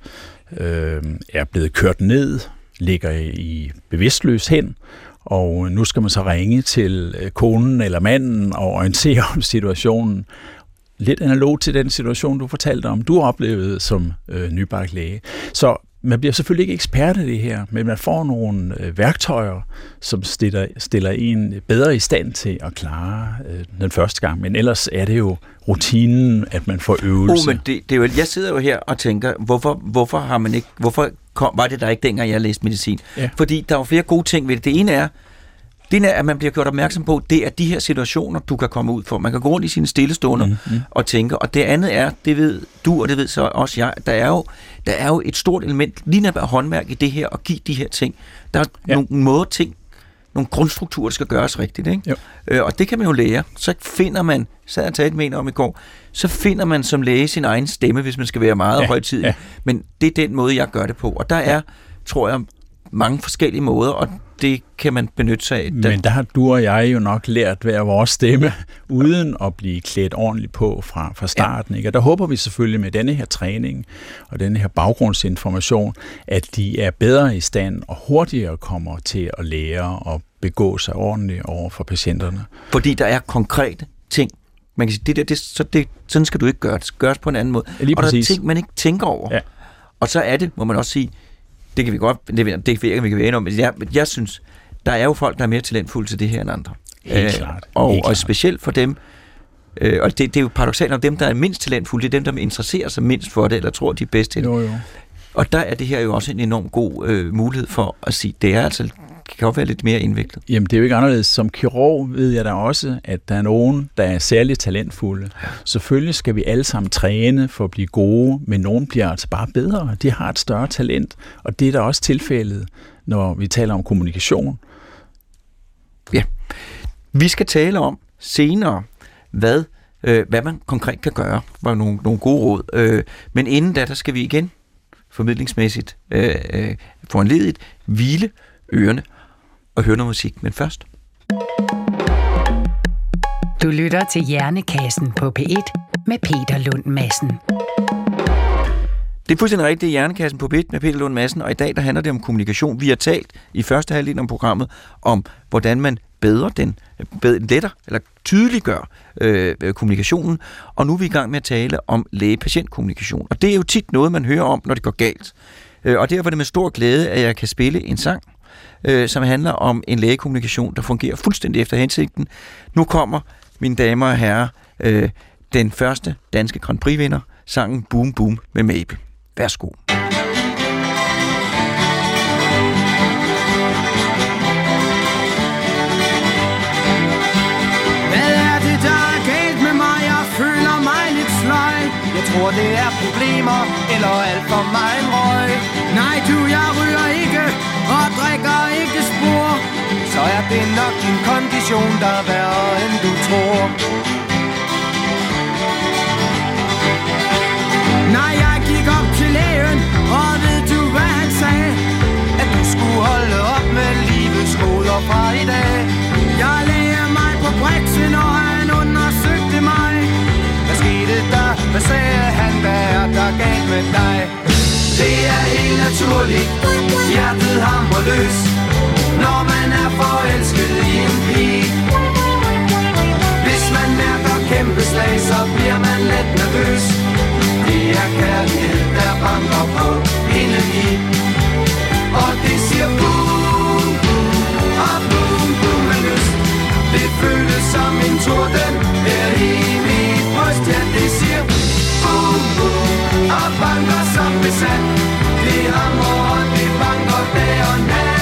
er blevet kørt ned, ligger i bevidstløs hen, og nu skal man så ringe til konen eller manden og orientere om situationen. Lidt analog til den situation, du fortalte om, du oplevede som nybagt læge. Så man bliver selvfølgelig ikke ekspert i det her, men man får nogle værktøjer, som stiller en bedre i stand til at klare den første gang. Men ellers er det jo rutinen, at man får øvelse. Men det er jo, jeg sidder jo her og tænker, hvorfor har man ikke, var det der ikke dengang, jeg læste medicin? Ja. Fordi der er jo flere gode ting ved det. Det ene er, at man bliver gjort opmærksom på, det er de her situationer, du kan komme ud for. Man kan gå rundt i sine stillestunder og tænke. Og det andet er, det ved du, og det ved så også jeg, der er jo et stort element, lige når der er håndværk i det her, og give de her ting. Der er nogle grundstrukturer, der skal gøres rigtigt. Ikke? Og det kan man jo lære. Så finder man, sad jeg talte med en om i går, så finder man som læge sin egen stemme, hvis man skal være meget højtidig. Ja. Men det er den måde, jeg gør det på. Og der er, tror jeg, mange forskellige måder, og det kan man benytte sig af. Men der har du og jeg jo nok lært hver vores stemme, uden at blive klædt ordentligt på fra starten. Ikke? Og der håber vi selvfølgelig med denne her træning og denne her baggrundsinformation, at de er bedre i stand og hurtigere kommer til at lære og begå sig ordentligt over for patienterne. Fordi der er konkrete ting. Man kan sige, sådan skal du ikke gøre det. Det gøres på en anden måde. Lige og præcis. Der er ting, man ikke tænker over. Ja. Og så er det, må man også sige, det kan vi godt, det ved jeg ikke, vi kan være enige om, men jeg synes, der er jo folk, der er mere talentfulde til det her end andre. Helt klart. Og specielt for dem, og det er jo paradoksalt, om dem, der er mindst talentfulde, det er dem, der interesserer sig mindst for det, eller tror, de er bedst til det. Jo. Og der er det her jo også en enorm god mulighed for at sige, det er altså, kan jo være lidt mere indviklet. Jamen, det er jo ikke anderledes. Som kirurg ved jeg da også, at der er nogen, der er særligt talentfulde. Ja. Selvfølgelig skal vi alle sammen træne for at blive gode, men nogen bliver altså bare bedre. De har et større talent, og det er da også tilfældet, når vi taler om kommunikation. Ja. Vi skal tale om senere, hvad man konkret kan gøre. Det var nogle gode råd. Men inden da, der skal vi igen formidlingsmæssigt foranlediget hvile ørerne og høre noget musik, men først. Du lytter til Hjernekassen på P1 med Peter Lund Madsen. Det er fuldstændig rigtigt, Hjernekassen på P1 med Peter Lund Madsen, og i dag der handler det om kommunikation. Vi har talt i første halvdel om programmet om, hvordan man lettere eller tydeliggør kommunikationen, og nu er vi i gang med at tale om læge-patient-kommunikation. Og det er jo tit noget, man hører om, når det går galt. Og derfor er det med stor glæde, at jeg kan spille en sang, som handler om en lægekommunikation, der fungerer fuldstændig efter hensigten. Nu kommer, mine damer og herrer, den første danske Grand Prix-vinder, sangen Boom Boom med Mabel. Værsgo. Hvad er det, der er galt med mig? Jeg føler mig lidt sløj. Jeg tror, det er problemer, eller alt for meget røg. Nej, jeg ryger ikke, og drikker ikke spor. Så er det nok din kondition, der er værre, end du tror. Nej, jeg gik op til lægen, og ved du, hvad han sagde? At du skulle holde op med livets goder fra i dag. Jeg lagde mig på briksen, og han undersøgte mig. Hvad skete der? Hvad sagde han? Hvad er der galt med dig? Det er helt naturligt, hjertet hamrer løs, når man er forelsket i en pige. Hvis man mærker kæmpe slag, så bliver man torden her i mit bryst. Ja, det siger boom, boom, og banker som besat. Det hamrer og det banker dag og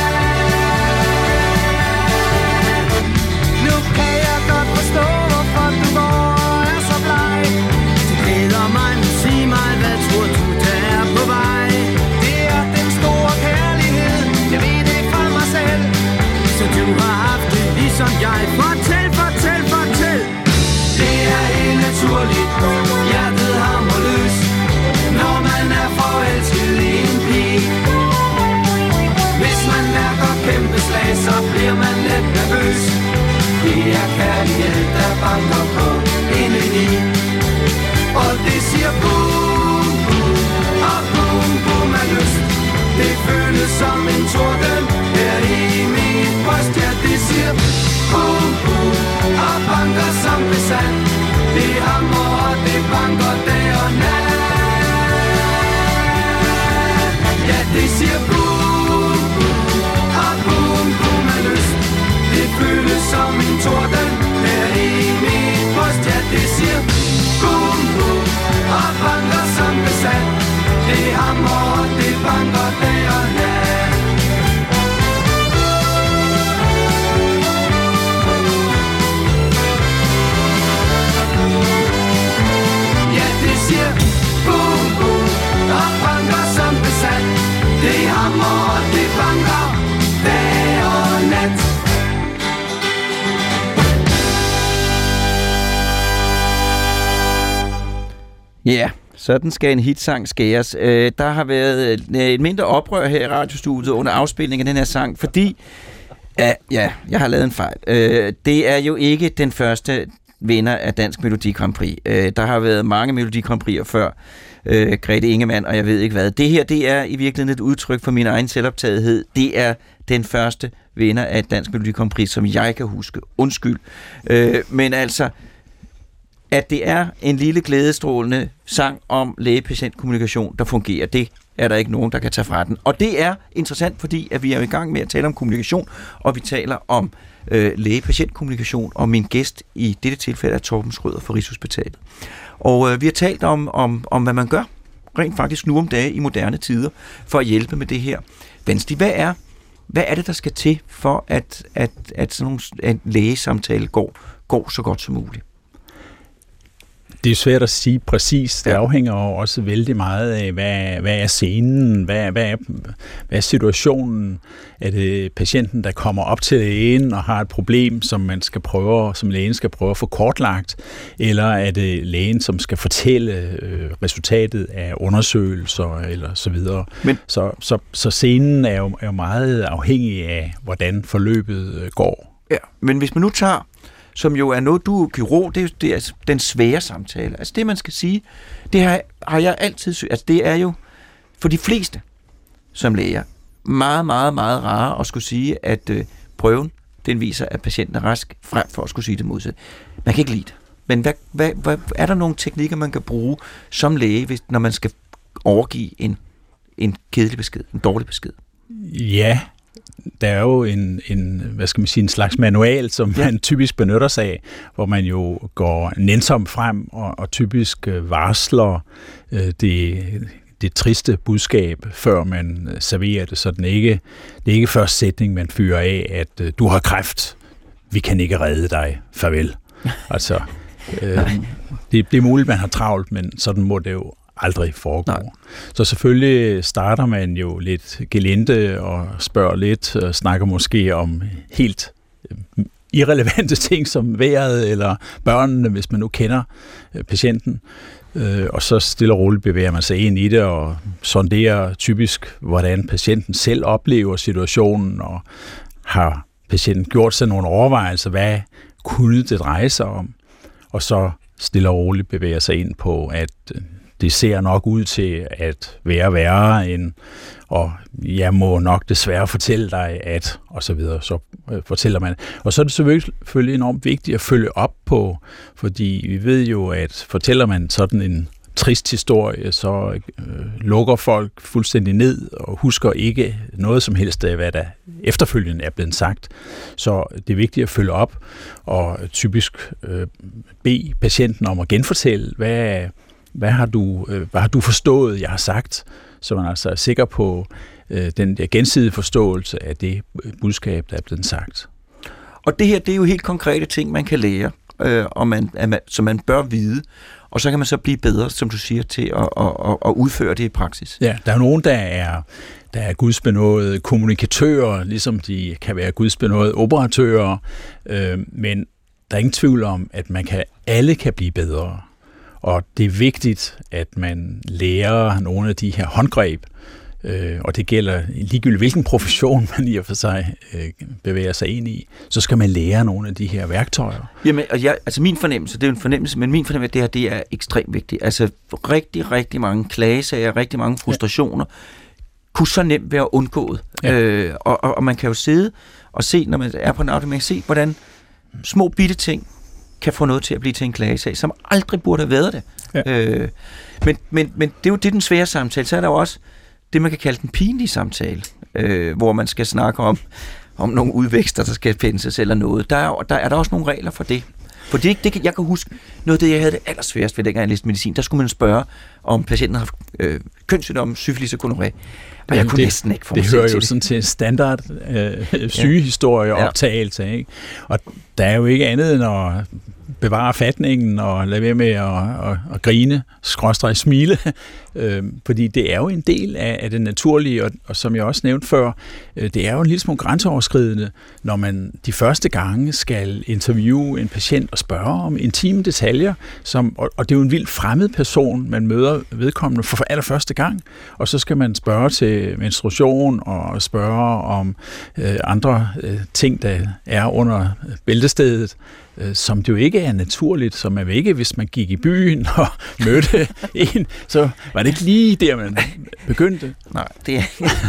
nat. Nu kan jeg godt forstå, hvorfor du går og er så bleg. Det glæder mig, nu sig mig, hvad tror du, der er på vej? Det er den store kærlighed, jeg ved det fra mig selv. Så du har haft det ligesom jeg. Fortæl, fortæl, fortæl. Det er helt naturligt, hjertet hamrer løs, når man er forelsket i en pige. Hvis man mærker kæmpe slag, så bliver man lidt nervøs. Det er kærlighed, der banker på indeni. Og det siger boom, boom, og boom, boom er lyst. Det føles som en torden her i mit bryst. Ja, det siger boom, boom, og banker som besat. Det hamrer og det banker dag og nat. Ja, det siger boom, boom, og boom, boom er lyst. Det føles som en torden her i mit bryst. Ja, det siger boom, boom, og banker som besat. Det hamrer og det banker dag og nat. Ja, det siger boom, boom, og banker som besat. Det hamrer og det banker dag og nat. Ja, sådan skal en hitsang skæres. Der har været et mindre oprør her i radiostudiet under afspilningen af den her sang, fordi, ja, jeg har lavet en fejl. Det er jo ikke den første vinder af Dansk Melodi Grand Prix. Der har været mange Melodi Grand Prix'er før. Grete Ingemann, og jeg ved ikke hvad. Det her, det er i virkeligheden et udtryk for min egen selvoptagethed. Det er den første vinder af Dansk Melodi Grand Prix, som jeg kan huske. Undskyld. Men altså, at det er en lille glædestrålende sang om læge-patient-kommunikation, der fungerer, det er der ikke nogen, der kan tage fra den. Og det er interessant, fordi at vi er i gang med at tale om kommunikation, og vi taler om læge-patient-kommunikation, og min gæst i dette tilfælde er Torben Schrøder fra Rigshospitalet. Og vi har talt om, hvad man gør rent faktisk nu om dage i moderne tider for at hjælpe med det her vanskeligt. Hvad er det, der skal til for, at sådan en lægesamtale går så godt som muligt? Det er svært at sige præcis. Det afhænger jo også vældig meget af, hvad er scenen, hvad er situationen. Er det patienten, der kommer op til lægen og har et problem, som lægen skal prøve at få kortlagt, eller er det lægen, som skal fortælle resultatet af undersøgelser eller så videre. Så scenen er jo meget afhængig af, hvordan forløbet går. Ja, men hvis man nu tager, som jo er noget, du er kirurg, det er den svære samtale. Altså det, man skal sige, det har jeg altid synes. Altså det er jo for de fleste som læger meget, meget, meget rare at skulle sige, at prøven, den viser, at patienten er rask, frem for at skulle sige det modsatte. Man kan ikke lide det. Men hvad er der nogle teknikker, man kan bruge som læge, når man skal overgive en kedelig besked, en dårlig besked? Ja, der er jo en slags manual, som man typisk benytter sig af, hvor man jo går nænsomt frem og typisk varsler det triste budskab, før man serverer det, så det er ikke først sætning, man fyrer af, at du har kræft, vi kan ikke redde dig, farvel. Altså, det er muligt, man har travlt, men sådan må det jo aldrig foregå. Nej. Så selvfølgelig starter man jo lidt gelinde og spørger lidt, og snakker måske om helt irrelevante ting som vejret eller børnene, hvis man nu kender patienten. Og så stille og roligt bevæger man sig ind i det og sonderer typisk, hvordan patienten selv oplever situationen, og har patienten gjort sig nogle overvejelser, hvad kunne det dreje sig om, og så stille og roligt bevæger sig ind på, at det ser nok ud til at være værre end, og jeg må nok desværre fortælle dig, at, og så videre, så fortæller man. Og så er det selvfølgelig enormt vigtigt at følge op på, fordi vi ved jo, at fortæller man sådan en trist historie, så lukker folk fuldstændig ned og husker ikke noget som helst af, hvad der efterfølgende er blevet sagt. Så det er vigtigt at følge op og typisk bede patienten om at genfortælle, hvad har du forstået, jeg har sagt, så man altså er sikker på den der gensidige forståelse af det budskab, der er blevet sagt. Og det her, det er jo helt konkrete ting, man kan lære, som man bør vide, og så kan man så blive bedre, som du siger, til at udføre det i praksis. Ja, der er nogen, der er gudsbenåede kommunikatører, ligesom de kan være gudsbenåede operatører, men der er ingen tvivl om, at alle kan blive bedre. Og det er vigtigt, at man lærer nogle af de her håndgreb, og det gælder ligegyldigt hvilken profession man i og for sig bevæger sig ind i, så skal man lære nogle af de her værktøjer. Jamen, altså min fornemmelse, det er jo en fornemmelse, men min fornemmelse er, det er ekstremt vigtigt. Altså rigtig, rigtig mange klagesager, rigtig mange frustrationer, kunne så nemt være undgået. Ja. Og man kan jo sidde og se, når man er på en auto, man kan se, hvordan små bitte ting kan få noget til at blive til en klagesag, som aldrig burde have været det. Ja. Men det er jo det, den svære samtale. Så er der jo også det, man kan kalde den pinlige samtale, hvor man skal snakke om nogle udvækster, der skal findes eller noget. Der er der også nogle regler for det. For jeg kan huske, noget af det, jeg havde det allersværest ved, dengang jeg læste medicin, der skulle man spørge, om patienten har haft kønssygdom, syfilis og gonorrhé. Og jeg kunne næsten ikke få mig det. Det hører jo sådan til standard sygehistorieoptagelse, ikke? Og der er jo ikke andet end at bevare fatningen og lade være med at grine, skråstreg smile, fordi det er jo en del af det naturlige, og som jeg også nævnte før, det er jo en lille smule grænseoverskridende, når man de første gange skal interviewe en patient og spørge om intime detaljer, og det er jo en vildt fremmed person, man møder vedkommende for allerførste gang, og så skal man spørge til menstruation og spørge om andre ting, der er under bæltestedet, som det jo ikke er naturligt, som man ikke, hvis man gik i byen og mødte en, så var det ikke lige der, man begyndte. Nej, det er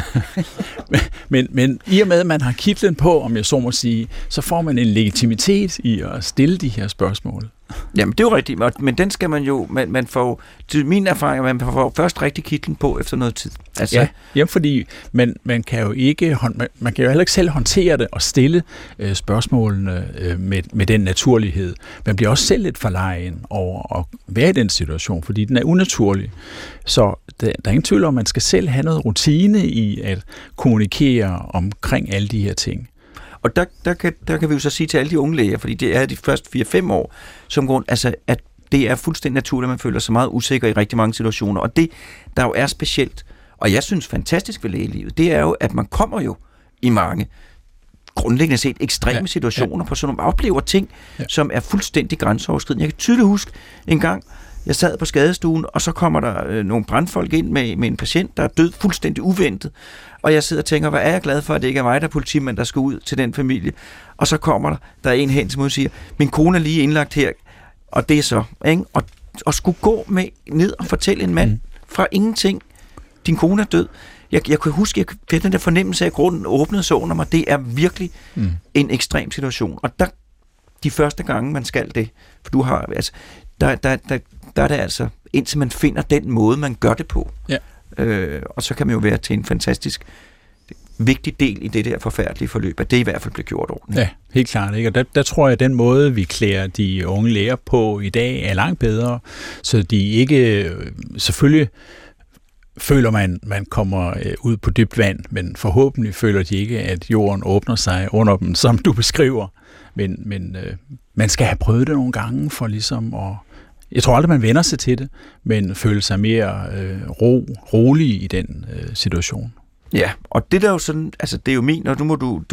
men i og med, at man har kitlen på, om jeg så må sige, så får man en legitimitet i at stille de her spørgsmål. Jamen, det er jo rigtigt, men den skal man jo, man får, til min erfaring, man får først rigtig kitlen på efter noget tid. Altså, ja, fordi man kan jo ikke, man kan jo heller ikke selv håndtere det og stille spørgsmålene med den naturlighed. Man bliver også selv lidt forlegen over at være i den situation, fordi den er unaturlig. Så der er ingen tvivl om, at man skal selv have noget rutine i at kommunikere omkring alle de her ting. Og der kan vi jo så sige til alle de unge læger, fordi det er de første 4-5 år, som grund, altså at det er fuldstændig naturligt, at man føler sig meget usikker i rigtig mange situationer. Og det, der jo er specielt, og jeg synes fantastisk ved lægelivet, det er jo, at man kommer jo i mange grundlæggende set ekstreme situationer, på sådan nogle oplever ting, som er fuldstændig grænseoverskridende. Jeg kan tydeligt huske en gang, jeg sad på skadestuen, og så kommer der nogle brandfolk ind med en patient, der er død fuldstændig uventet. Og jeg sidder og tænker, hvor er jeg glad for, at det ikke er mig, der er politimand, der skal ud til den familie. Og så kommer der en hen, som siger, min kone er lige indlagt her, og det er så, ikke? Og skulle gå med ned og fortælle en mand fra ingenting, din kone er død. Jeg kan huske, jeg fik den der fornemmelse af, at grunden åbnede sig under mig. Det er virkelig en ekstrem situation. Og der, de første gange, man skal det, for du har, altså, der er det altså, indtil man finder den måde, man gør det på. Ja. Og så kan man jo være til en fantastisk vigtig del i det der forfærdelige forløb, at det i hvert fald bliver gjort ordentligt. Ja, helt klart. Ikke? Og der tror jeg, at den måde, vi klæder de unge læger på i dag, er langt bedre, så de ikke selvfølgelig føler man kommer ud på dybt vand, men forhåbentlig føler de ikke, at jorden åbner sig under dem, som du beskriver. Men man skal have prøvet det nogle gange for ligesom at... Jeg tror aldrig, man vender sig til det, men føler sig mere rolig i den situation. Ja, og det der jo sådan, altså det er jo min, og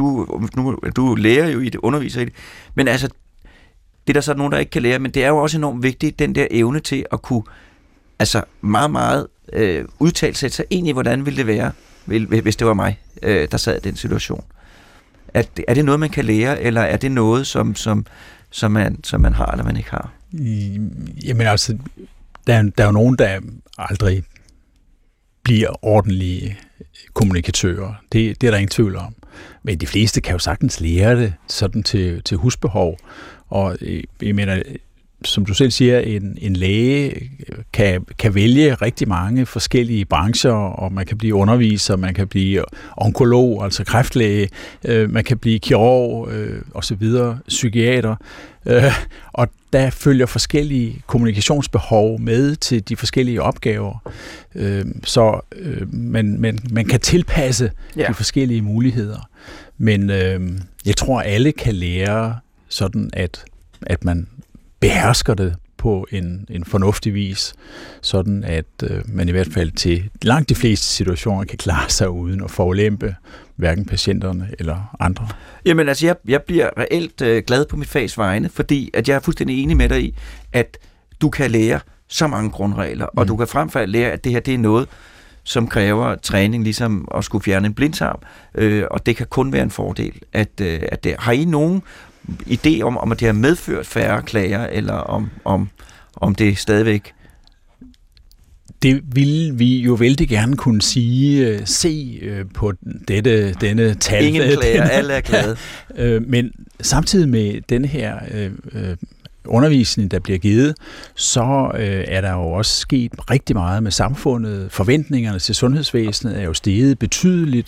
du lærer jo i det, underviser i det, men altså, det er der så nogen, der ikke kan lære, men det er jo også enormt vigtigt, den der evne til at kunne, altså meget, meget udtale sig ind i, hvordan ville det være, hvis det var mig, der sad i den situation. Er det noget, man kan lære, eller er det noget, som man har, eller man ikke har? Jamen altså, der er jo nogen, der aldrig bliver ordentlige kommunikatører. Det er der ingen tvivl om. Men de fleste kan jo sagtens lære det sådan til husbehov. Og jeg mener, som du selv siger, en læge kan vælge rigtig mange forskellige brancher, og man kan blive underviser, man kan blive onkolog, altså kræftlæge, man kan blive kirurg osv., psykiater, og der følger forskellige kommunikationsbehov med til de forskellige opgaver, så man kan tilpasse de forskellige muligheder. Men jeg tror, alle kan lære sådan, at man behersker det på en fornuftig vis, sådan at man i hvert fald til langt de fleste situationer kan klare sig uden at forulempe hverken patienterne eller andre. Jamen altså, jeg bliver reelt glad på mit fags vegne, fordi at jeg er fuldstændig enig med dig i, at du kan lære så mange grundregler, og du kan frem for alt lære, at det her det er noget, som kræver træning, ligesom at skulle fjerne en blindtarm, og det kan kun være en fordel. At det. Har I nogen idé om at det har medført færre klager, eller om det stadigvæk? Det ville vi jo vældig gerne kunne sige, se på denne tal. Ingen klager, alle er glade. Men samtidig med denne her undervisning, der bliver givet, så er der jo også sket rigtig meget med samfundet. Forventningerne til sundhedsvæsenet er jo steget betydeligt.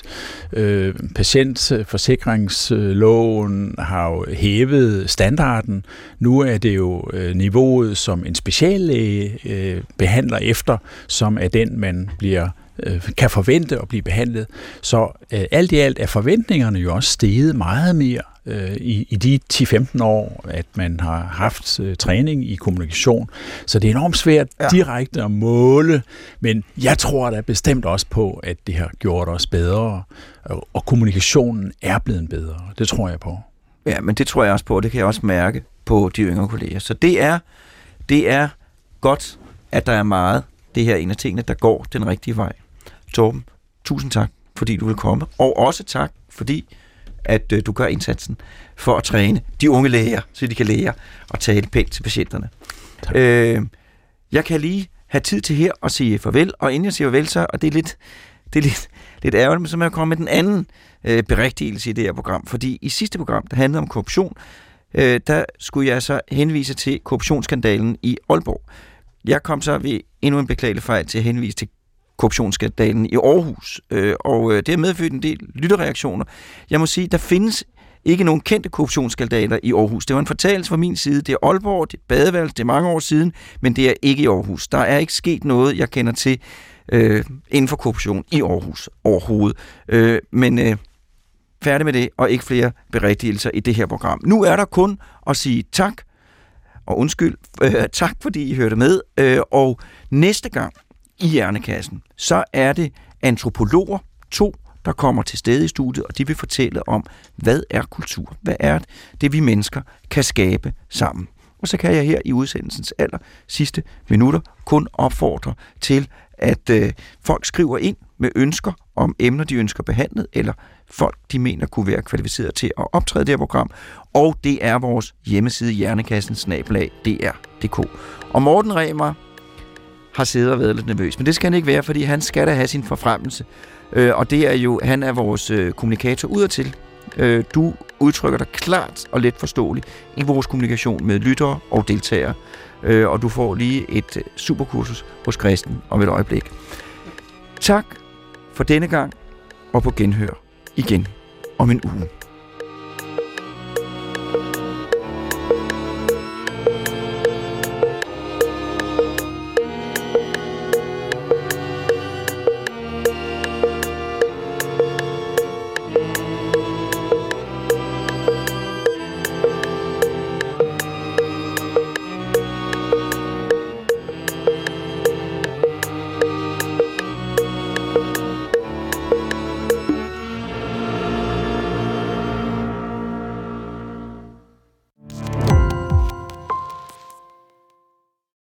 Patientforsikringsloven har jo hævet standarden. Nu er det jo niveauet, som en speciallæge behandler efter, som er den, man kan forvente at blive behandlet. Så alt i alt er forventningerne jo også steget meget mere i de 10-15 år, at man har haft træning i kommunikation. Så det er enormt svært direkte at måle, men jeg tror da bestemt også på, at det har gjort os bedre, og kommunikationen er blevet bedre. Det tror jeg på. Ja, men det tror jeg også på, og det kan jeg også mærke på de yngre kolleger. Så det er godt, at der er meget, det her en af tingene, der går den rigtige vej. Torben, tusind tak, fordi du vil komme, og også tak, fordi at du gør indsatsen for at træne de unge læger, så de kan lære at tale pænt til patienterne. Jeg kan lige have tid til her at sige farvel, og inden jeg siger farvel, så, og det er lidt ærgerligt, men så må jeg komme med den anden berigtigelse i det her program, fordi i sidste program, der handlede om korruption, der skulle jeg så henvise til korruptionsskandalen i Aalborg. Jeg kom så ved endnu en beklagelig fejl til at henvise til korruptionsskandalen i Aarhus, og det har medført en del lytterreaktioner. Jeg må sige, der findes ikke nogen kendte korruptionsskandaler i Aarhus. Det var en fortalelse fra min side. Det er Aalborg, det er badeværelse, det er mange år siden, men det er ikke i Aarhus. Der er ikke sket noget, jeg kender til inden for korruption i Aarhus overhovedet. Men færdig med det, og ikke flere berigtigelser i det her program. Nu er der kun at sige tak, og undskyld, tak fordi I hørte med, og næste gang i Hjernekassen, så er det antropologer 2, der kommer til stede i studiet, og de vil fortælle om, hvad er kultur? Hvad er det, vi mennesker kan skabe sammen? Og så kan jeg her i udsendelsens aller sidste minutter kun opfordre til, at folk skriver ind med ønsker om emner, de ønsker behandlet, eller folk, de mener kunne være kvalificeret til at optræde det her program. Og det er vores hjemmeside, hjernekassen@dr.dk. Og Morten Remer har siddet og været lidt nervøs, men det skal han ikke være, fordi han skal da have sin forfremmelse. Og det er jo, han er vores kommunikator udadtil. Du udtrykker dig klart og let forståeligt i vores kommunikation med lyttere og deltagere. Og du får lige et superkursus hos Kristen om et øjeblik. Tak for denne gang, og på genhør igen om en uge.